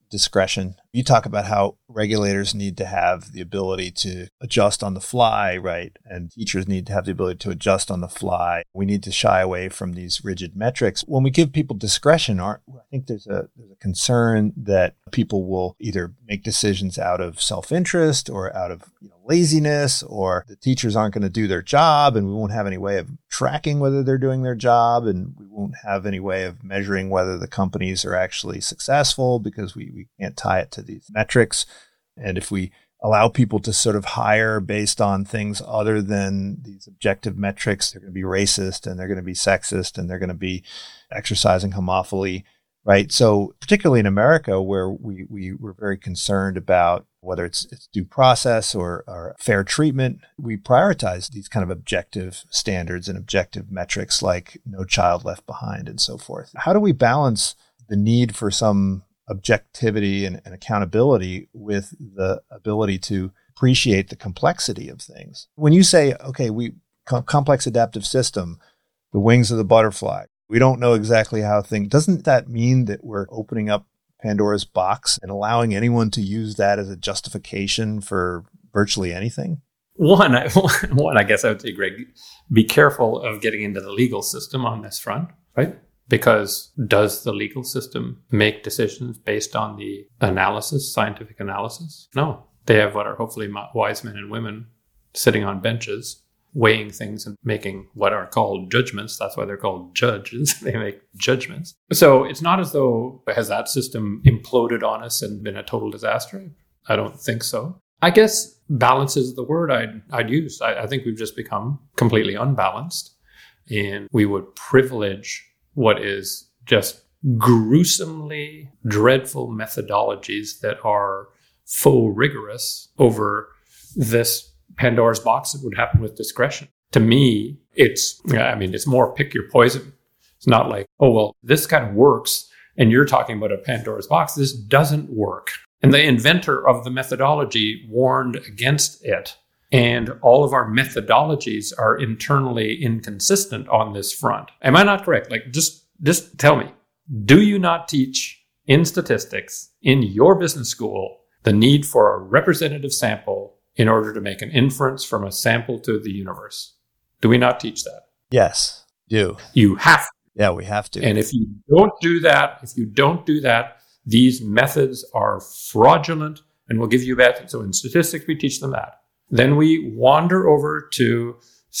discretion. You talk about how regulators need to have the ability to adjust on the fly, right? And teachers need to have the ability to adjust on the fly. We need to shy away from these rigid metrics. When we give people discretion, aren't, I think there's a, there's a concern that people will either make decisions out of self-interest or out of you know, laziness, or the teachers aren't going to do their job and we won't have any way of tracking whether they're doing their job, and we won't have any way of measuring whether the companies are actually successful because we, we can't tie it to these metrics. And if we allow people to sort of hire based on things other than these objective metrics, they're going to be racist and they're going to be sexist and they're going to be exercising homophily, right? So particularly in America, where we, we were very concerned about whether it's, it's due process or, or fair treatment, we prioritize these kind of objective standards and objective metrics like no child left behind and so forth. How do we balance the need for some objectivity and, and accountability with the ability to appreciate the complexity of things? When you say, okay, we com- complex adaptive system, the wings of the butterfly, we don't know exactly how things, doesn't that mean that we're opening up Pandora's box and allowing anyone to use that as a justification for virtually anything? One, I, one, I guess I would say, Greg, be careful of getting into the legal system on this front, right? Because does the legal system make decisions based on the analysis, scientific analysis? No. They have what are hopefully wise men and women sitting on benches, weighing things and making what are called judgments. That's why they're called judges. They make judgments. So it's not as though has that system imploded on us and been a total disaster. I don't think so. I guess balance is the word I'd, I'd use. I, I think we've just become completely unbalanced, and we would privilege what is just gruesomely dreadful methodologies that are faux rigorous over this Pandora's box that would happen with discretion. To me, it's, I mean, it's more pick your poison. It's not like, oh, well, this kind of works, and you're talking about a Pandora's box. This doesn't work. And the inventor of the methodology warned against it. And all of our methodologies are internally inconsistent on this front. Am I not correct? Like, just, just tell me, do you not teach in statistics in your business school the need for a representative sample in order to make an inference from a sample to the universe? Do we not teach that? Yes, do. You have to. Yeah, we have to. And if you don't do that, if you don't do that, these methods are fraudulent and will give you bad. So in statistics, we teach them that. Then we wander over to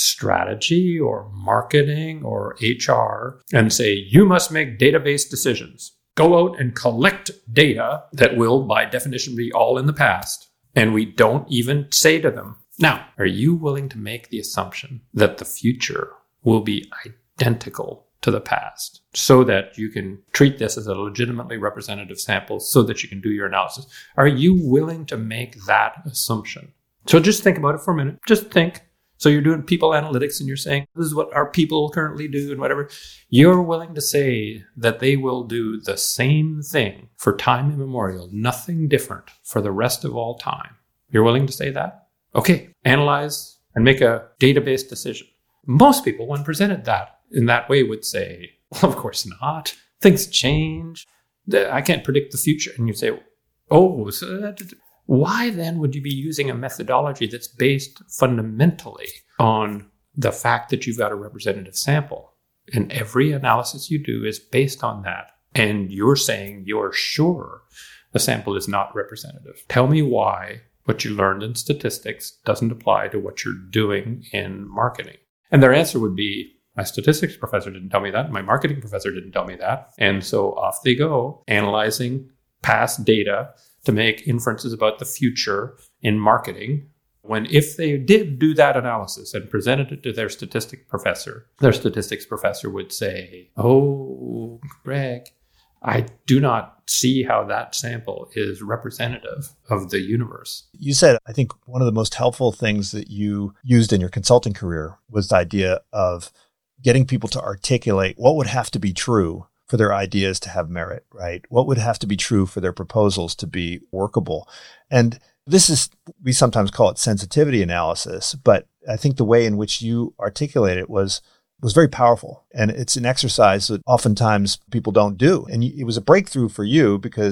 strategy or marketing or H R and say, you must make database decisions. Go out and collect data that will, by definition, be all in the past. And we don't even say to them, now, are you willing to make the assumption that the future will be identical to the past so that you can treat this as a legitimately representative sample so that you can do your analysis? Are you willing to make that assumption? So just think about it for a minute. Just think. So you're doing people analytics and you're saying, this is what our people currently do and whatever. You're willing to say that they will do the same thing for time immemorial, nothing different for the rest of all time. You're willing to say that? Okay, analyze and make a database decision. Most people, when presented that in that way, would say, well, of course not. Things change. I can't predict the future. And you say, oh, so that... Why then would you be using a methodology that's based fundamentally on the fact that you've got a representative sample? And every analysis you do is based on that. And you're saying you're sure the sample is not representative. Tell me why what you learned in statistics doesn't apply to what you're doing in marketing. And their answer would be, my statistics professor didn't tell me that. My marketing professor didn't tell me that. And so off they go, analyzing past data to make inferences about the future in marketing, when if they did do that analysis and presented it to their statistics professor, their statistics professor would say, oh, Greg, I do not see how that sample is representative of the universe. You said, I think one of the most helpful things that you used in your consulting career was the idea of getting people to articulate what would have to be true for their ideas to have merit, right? What would have to be true for their proposals to be workable? And this is, we sometimes call it sensitivity analysis, but I think the way in which you articulate it was was very powerful. And it's an exercise that oftentimes people don't do. And it was a breakthrough for you because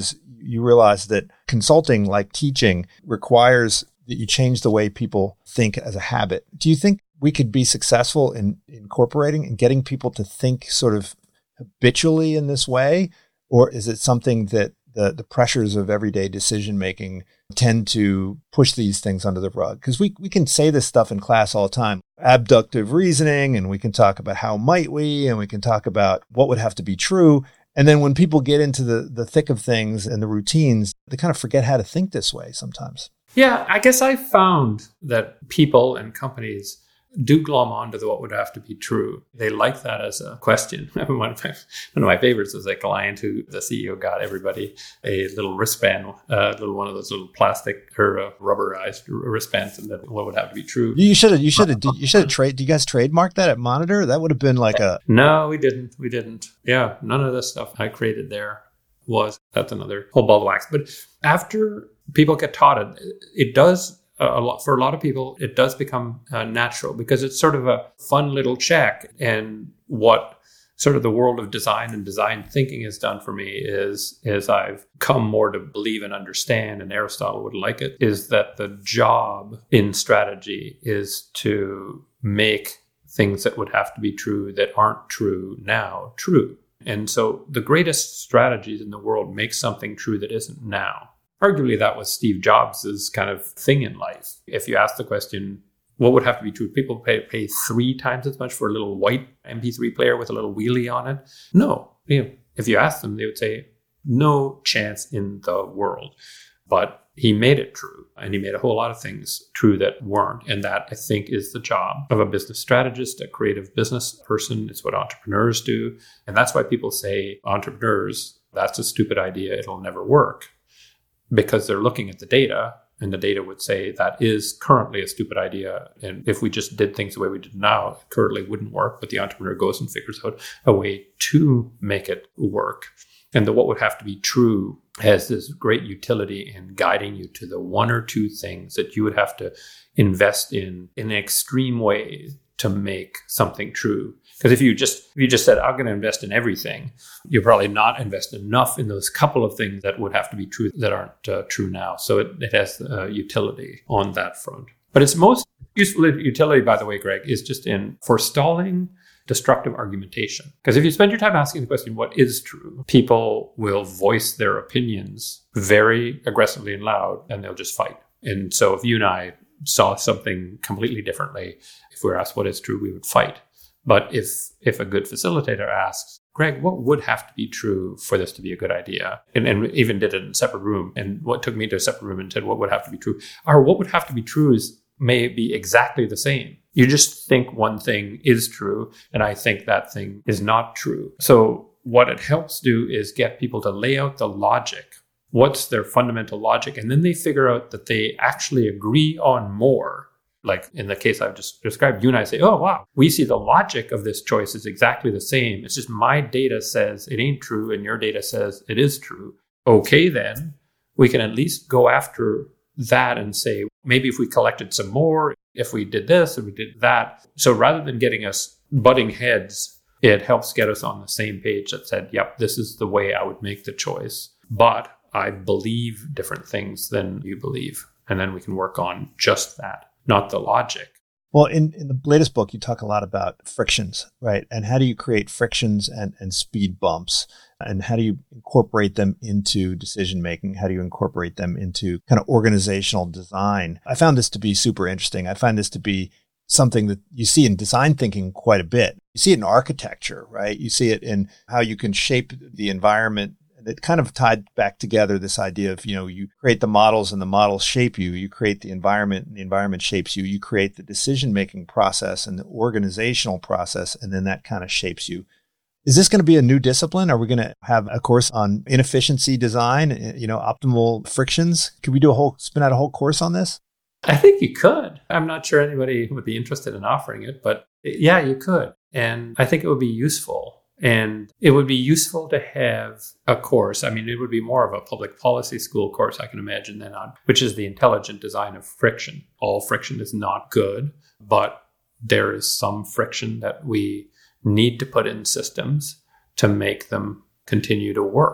you realize that consulting, like teaching, requires that you change the way people think as a habit. Do you think we could be successful in incorporating and getting people to think sort of habitually in this way? Or is it something that the, the pressures of everyday decision making tend to push these things under the rug? Because we, we can say this stuff in class all the time, abductive reasoning, and we can talk about how might we, and we can talk about what would have to be true. And then when people get into the, the thick of things and the routines, they kind of forget how to think this way sometimes. Yeah, I guess I found that people and companies do glom onto the what would have to be true. They like that as a question. one, of my, one of my favorites was a client who the C E O got everybody a little wristband, a uh, little one of those little plastic or uh, rubberized wristbands, and that what would have to be true. You should have. You should have. You should have trade. Do you guys trademark that at Monitor? That would have been like a. No, we didn't. We didn't. Yeah, none of this stuff I created there was. That's another whole ball of wax. But after people get taught it, it does. A lot, for a lot of people, it does become uh, natural because it's sort of a fun little check. And what sort of the world of design and design thinking has done for me is, is I've come more to believe and understand, and Aristotle would like it, is that the job in strategy is to make things that would have to be true that aren't true now true. And so the greatest strategies in the world make something true that isn't now. Arguably, that was Steve Jobs' kind of thing in life. If you ask the question, what would have to be true? People pay, pay three times as much for a little white M P three player with a little wheelie on it? No. You know, if you ask them, they would say, no chance in the world. But he made it true. And he made a whole lot of things true that weren't. And that, I think, is the job of a business strategist, a creative business person. It's what entrepreneurs do. And that's why people say, entrepreneurs, that's a stupid idea. It'll never work. Because they're looking at the data, and the data would say that is currently a stupid idea. And if we just did things the way we did now, it currently wouldn't work. But the entrepreneur goes and figures out a way to make it work. And the what would have to be true has this great utility in guiding you to the one or two things that you would have to invest in in an extreme way to make something true. Because if you just if you just said, I'm going to invest in everything, you'll probably not invest enough in those couple of things that would have to be true that aren't uh, true now. So it, it has uh, utility on that front. But its most useful utility, by the way, Greg, is just in forestalling destructive argumentation. Because if you spend your time asking the question, what is true, people will voice their opinions very aggressively and loud, and they'll just fight. And so if you and I saw something completely differently, if we were asked what is true, we would fight. But if if a good facilitator asks, Greg, what would have to be true for this to be a good idea? And, and even did it in a separate room. And what took me to a separate room and said, what would have to be true? Or what would have to be true is may be exactly the same. You just think one thing is true, and I think that thing is not true. So what it helps do is get people to lay out the logic. What's their fundamental logic? And then they figure out that they actually agree on more. Like in the case I've just described, you and I say, oh, wow, we see the logic of this choice is exactly the same. It's just my data says it ain't true and your data says it is true. Okay, then we can at least go after that and say, maybe if we collected some more, if we did this, if we did that. So rather than getting us butting heads, it helps get us on the same page that said, yep, this is the way I would make the choice. But I believe different things than you believe. And then we can work on just that, not the logic. Well, in, in the latest book, you talk a lot about frictions, right? And how do you create frictions and, and speed bumps? And how do you incorporate them into decision making? How do you incorporate them into kind of organizational design? I found this to be super interesting. I find this to be something that you see in design thinking quite a bit. You see it in architecture, right? You see it in how you can shape the environment. It kind of tied back together this idea of, you know, you create the models and the models shape you. You create the environment and the environment shapes you. You create the decision-making process and the organizational process, and then that kind of shapes you. Is this going to be a new discipline? Are we going to have a course on inefficiency design, you know, optimal frictions? Could we do a whole, spin out a whole course on this? I think you could. I'm not sure anybody would be interested in offering it, but yeah, you could. And I think it would be useful. And it would be useful to have a course. I mean, it would be more of a public policy school course, I can imagine, than on, which is the intelligent design of friction. All friction is not good, but there is some friction that we need to put in systems to make them continue to work.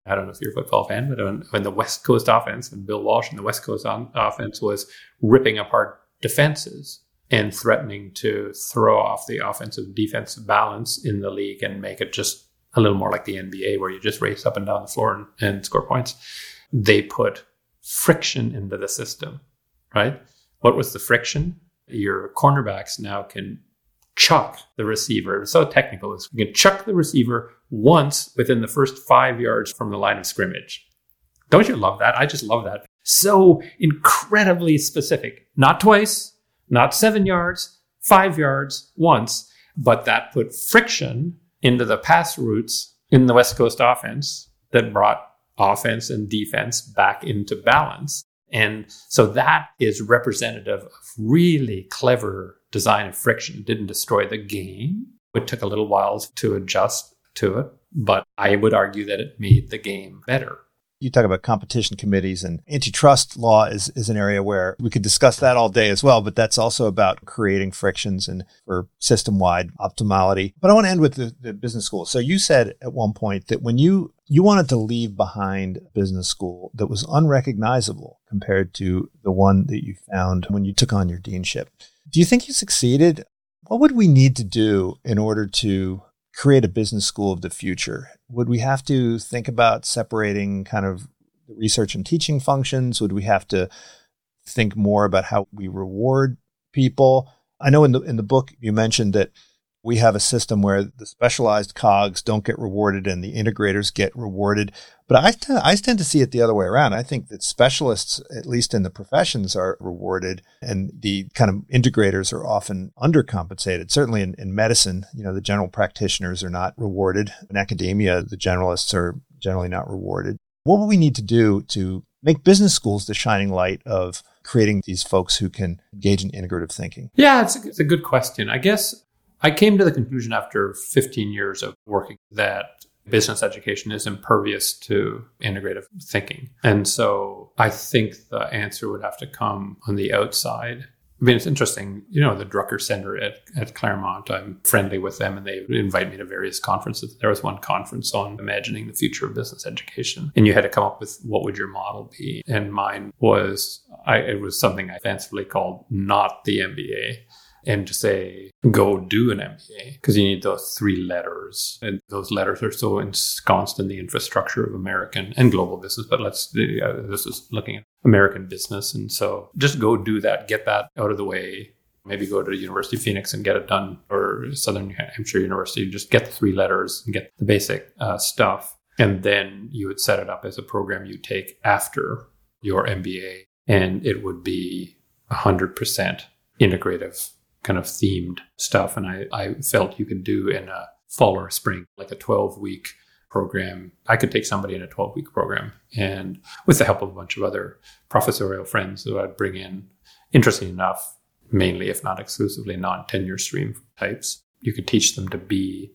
I don't know if you're a football fan, but when, when the West Coast offense and Bill Walsh and the West Coast on, offense was ripping apart defenses and threatening to throw off the offensive defensive balance in the league and make it just a little more like the N B A where you just race up and down the floor and, and score points. They put friction into the system, right? What was the friction? Your cornerbacks now can chuck the receiver. It's so technical. You can chuck the receiver once within the first five yards from the line of scrimmage. Don't you love that? I just love that. So incredibly specific. Not twice, not seven yards, five yards, once. But that put friction into the pass routes in the West Coast offense that brought offense and defense back into balance. And so that is representative of really clever design of friction. It didn't destroy the game. It took a little while to adjust to it, but I would argue that it made the game better. You talk about competition committees, and antitrust law is, is an area where we could discuss that all day as well, but that's also about creating frictions and for system-wide optimality. But I want to end with the, the business school. So you said at one point that when you, you wanted to leave behind a business school that was unrecognizable compared to the one that you found when you took on your deanship. Do you think you succeeded? What would we need to do in order to create a business school of the future? Would we have to think about separating kind of the research and teaching functions? Would we have to think more about how we reward people? I know in the in the book you mentioned that we have a system where the specialized cogs don't get rewarded and the integrators get rewarded. But I, t- I tend to see it the other way around. I think that specialists, at least in the professions, are rewarded and the kind of integrators are often undercompensated. Certainly in, in medicine, you know, the general practitioners are not rewarded. In academia, the generalists are generally not rewarded. What would we need to do to make business schools the shining light of creating these folks who can engage in integrative thinking? Yeah, it's a, it's a good question. I guess I came to the conclusion after fifteen years of working that business education is impervious to integrative thinking. And so I think the answer would have to come on the outside. I mean, it's interesting, you know, the Drucker Center at, at Claremont, I'm friendly with them and they invite me to various conferences. There was one conference on imagining the future of business education. And you had to come up with what would your model be? And mine was, I, it was something I fancifully called not the M B A. And to say, go do an M B A, because you need those three letters. And those letters are so ensconced in the infrastructure of American and global business. But let's, uh, this is looking at American business. And so just go do that, get that out of the way. Maybe go to the University of Phoenix and get it done, or Southern New Hampshire University, just get the three letters and get the basic uh, stuff. And then you would set it up as a program you take after your M B A. And it would be one hundred percent integrative, kind of themed stuff. And I, I felt you could do in a fall or a spring, like a twelve week program. I could take somebody in a twelve week program, and with the help of a bunch of other professorial friends who I'd bring in, interesting enough, mainly, if not exclusively, non-tenure stream types, you could teach them to be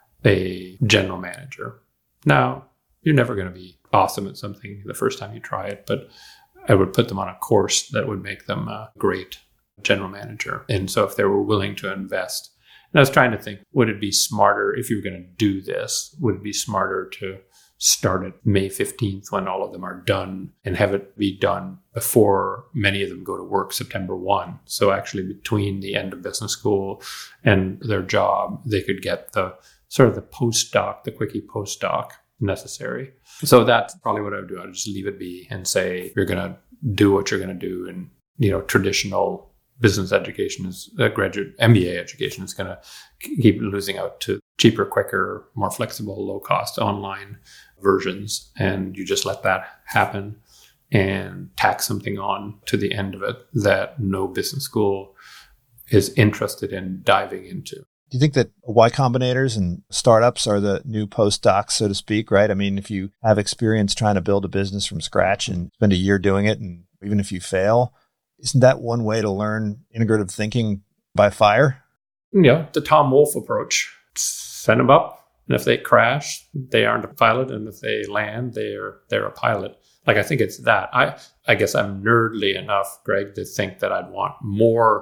a general manager. Now, you're never going to be awesome at something the first time you try it, but I would put them on a course that would make them a great general manager. And so if they were willing to invest, and I was trying to think, would it be smarter if you were going to do this? Would it be smarter to start at May fifteenth when all of them are done and have it be done before many of them go to work September first? So actually between the end of business school and their job, they could get the sort of the postdoc, the quickie postdoc necessary. So that's probably what I would do. I'd just leave it be and say, you're going to do what you're going to do. And, you know, traditional business education is uh, graduate M B A education is going to keep losing out to cheaper, quicker, more flexible, low cost online versions. And you just let that happen and tack something on to the end of it that no business school is interested in diving into. Do you think that Y Combinators and startups are the new postdocs, so to speak, right? I mean, if you have experience trying to build a business from scratch and spend a year doing it, and even if you fail, isn't that one way to learn integrative thinking by fire? Yeah, the Tom Wolfe approach. Send them up, and if they crash, they aren't a pilot, and if they land, they're they're a pilot. Like, I think it's that. I I guess I'm nerdly enough, Greg, to think that I'd want more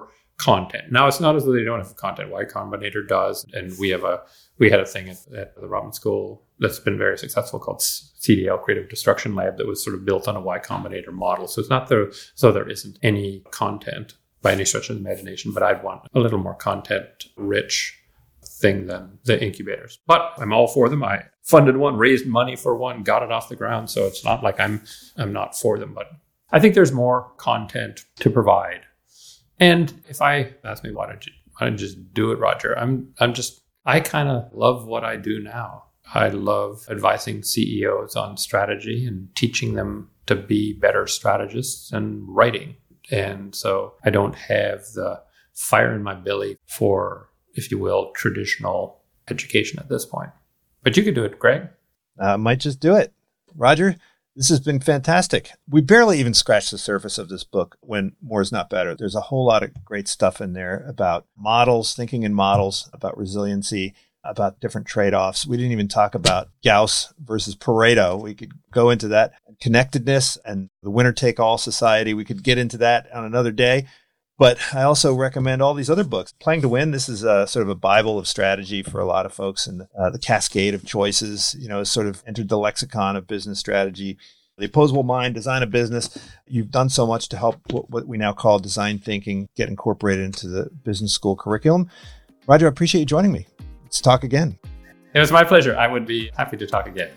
content. Now, it's not as though they don't have content. Y Combinator does. And we have a, we had a thing at, at the Robin School that's been very successful called C D L, Creative Destruction Lab, that was sort of built on a Y Combinator model. So it's not there, so there isn't any content by any stretch of the imagination, but I'd want a little more content rich thing than the incubators. But I'm all for them. I funded one, raised money for one, got it off the ground. So it's not like I'm I'm not for them, but I think there's more content to provide. And if I ask me, why don't you why don't you just do it, Roger? I'm I'm just I kind of love what I do now. I love advising C E Os on strategy and teaching them to be better strategists and writing. And so I don't have the fire in my belly for, if you will, traditional education at this point. But you could do it, Greg. I uh, might just do it. Roger, this has been fantastic. We barely even scratched the surface of this book, When More Is Not Better. There's a whole lot of great stuff in there about models, thinking in models, about resiliency, about different trade-offs. We didn't even talk about Gauss versus Pareto. We could go into that. Connectedness and the winner-take-all society. We could get into that on another day. But I also recommend all these other books. Playing to Win, this is a, sort of a Bible of strategy for a lot of folks. And uh, The Cascade of Choices, you know, has sort of entered the lexicon of business strategy. The Opposable Mind, Design a Business. You've done so much to help what, what we now call design thinking get incorporated into the business school curriculum. Roger, I appreciate you joining me. Let's talk again. It was my pleasure. I would be happy to talk again.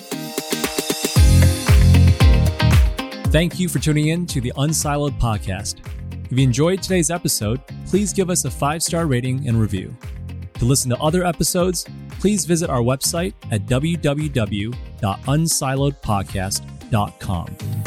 Thank you for tuning in to the Unsiloed podcast. If you enjoyed today's episode, please give us a five-star rating and review. To listen to other episodes, please visit our website at w w w dot unsiloed podcast dot com.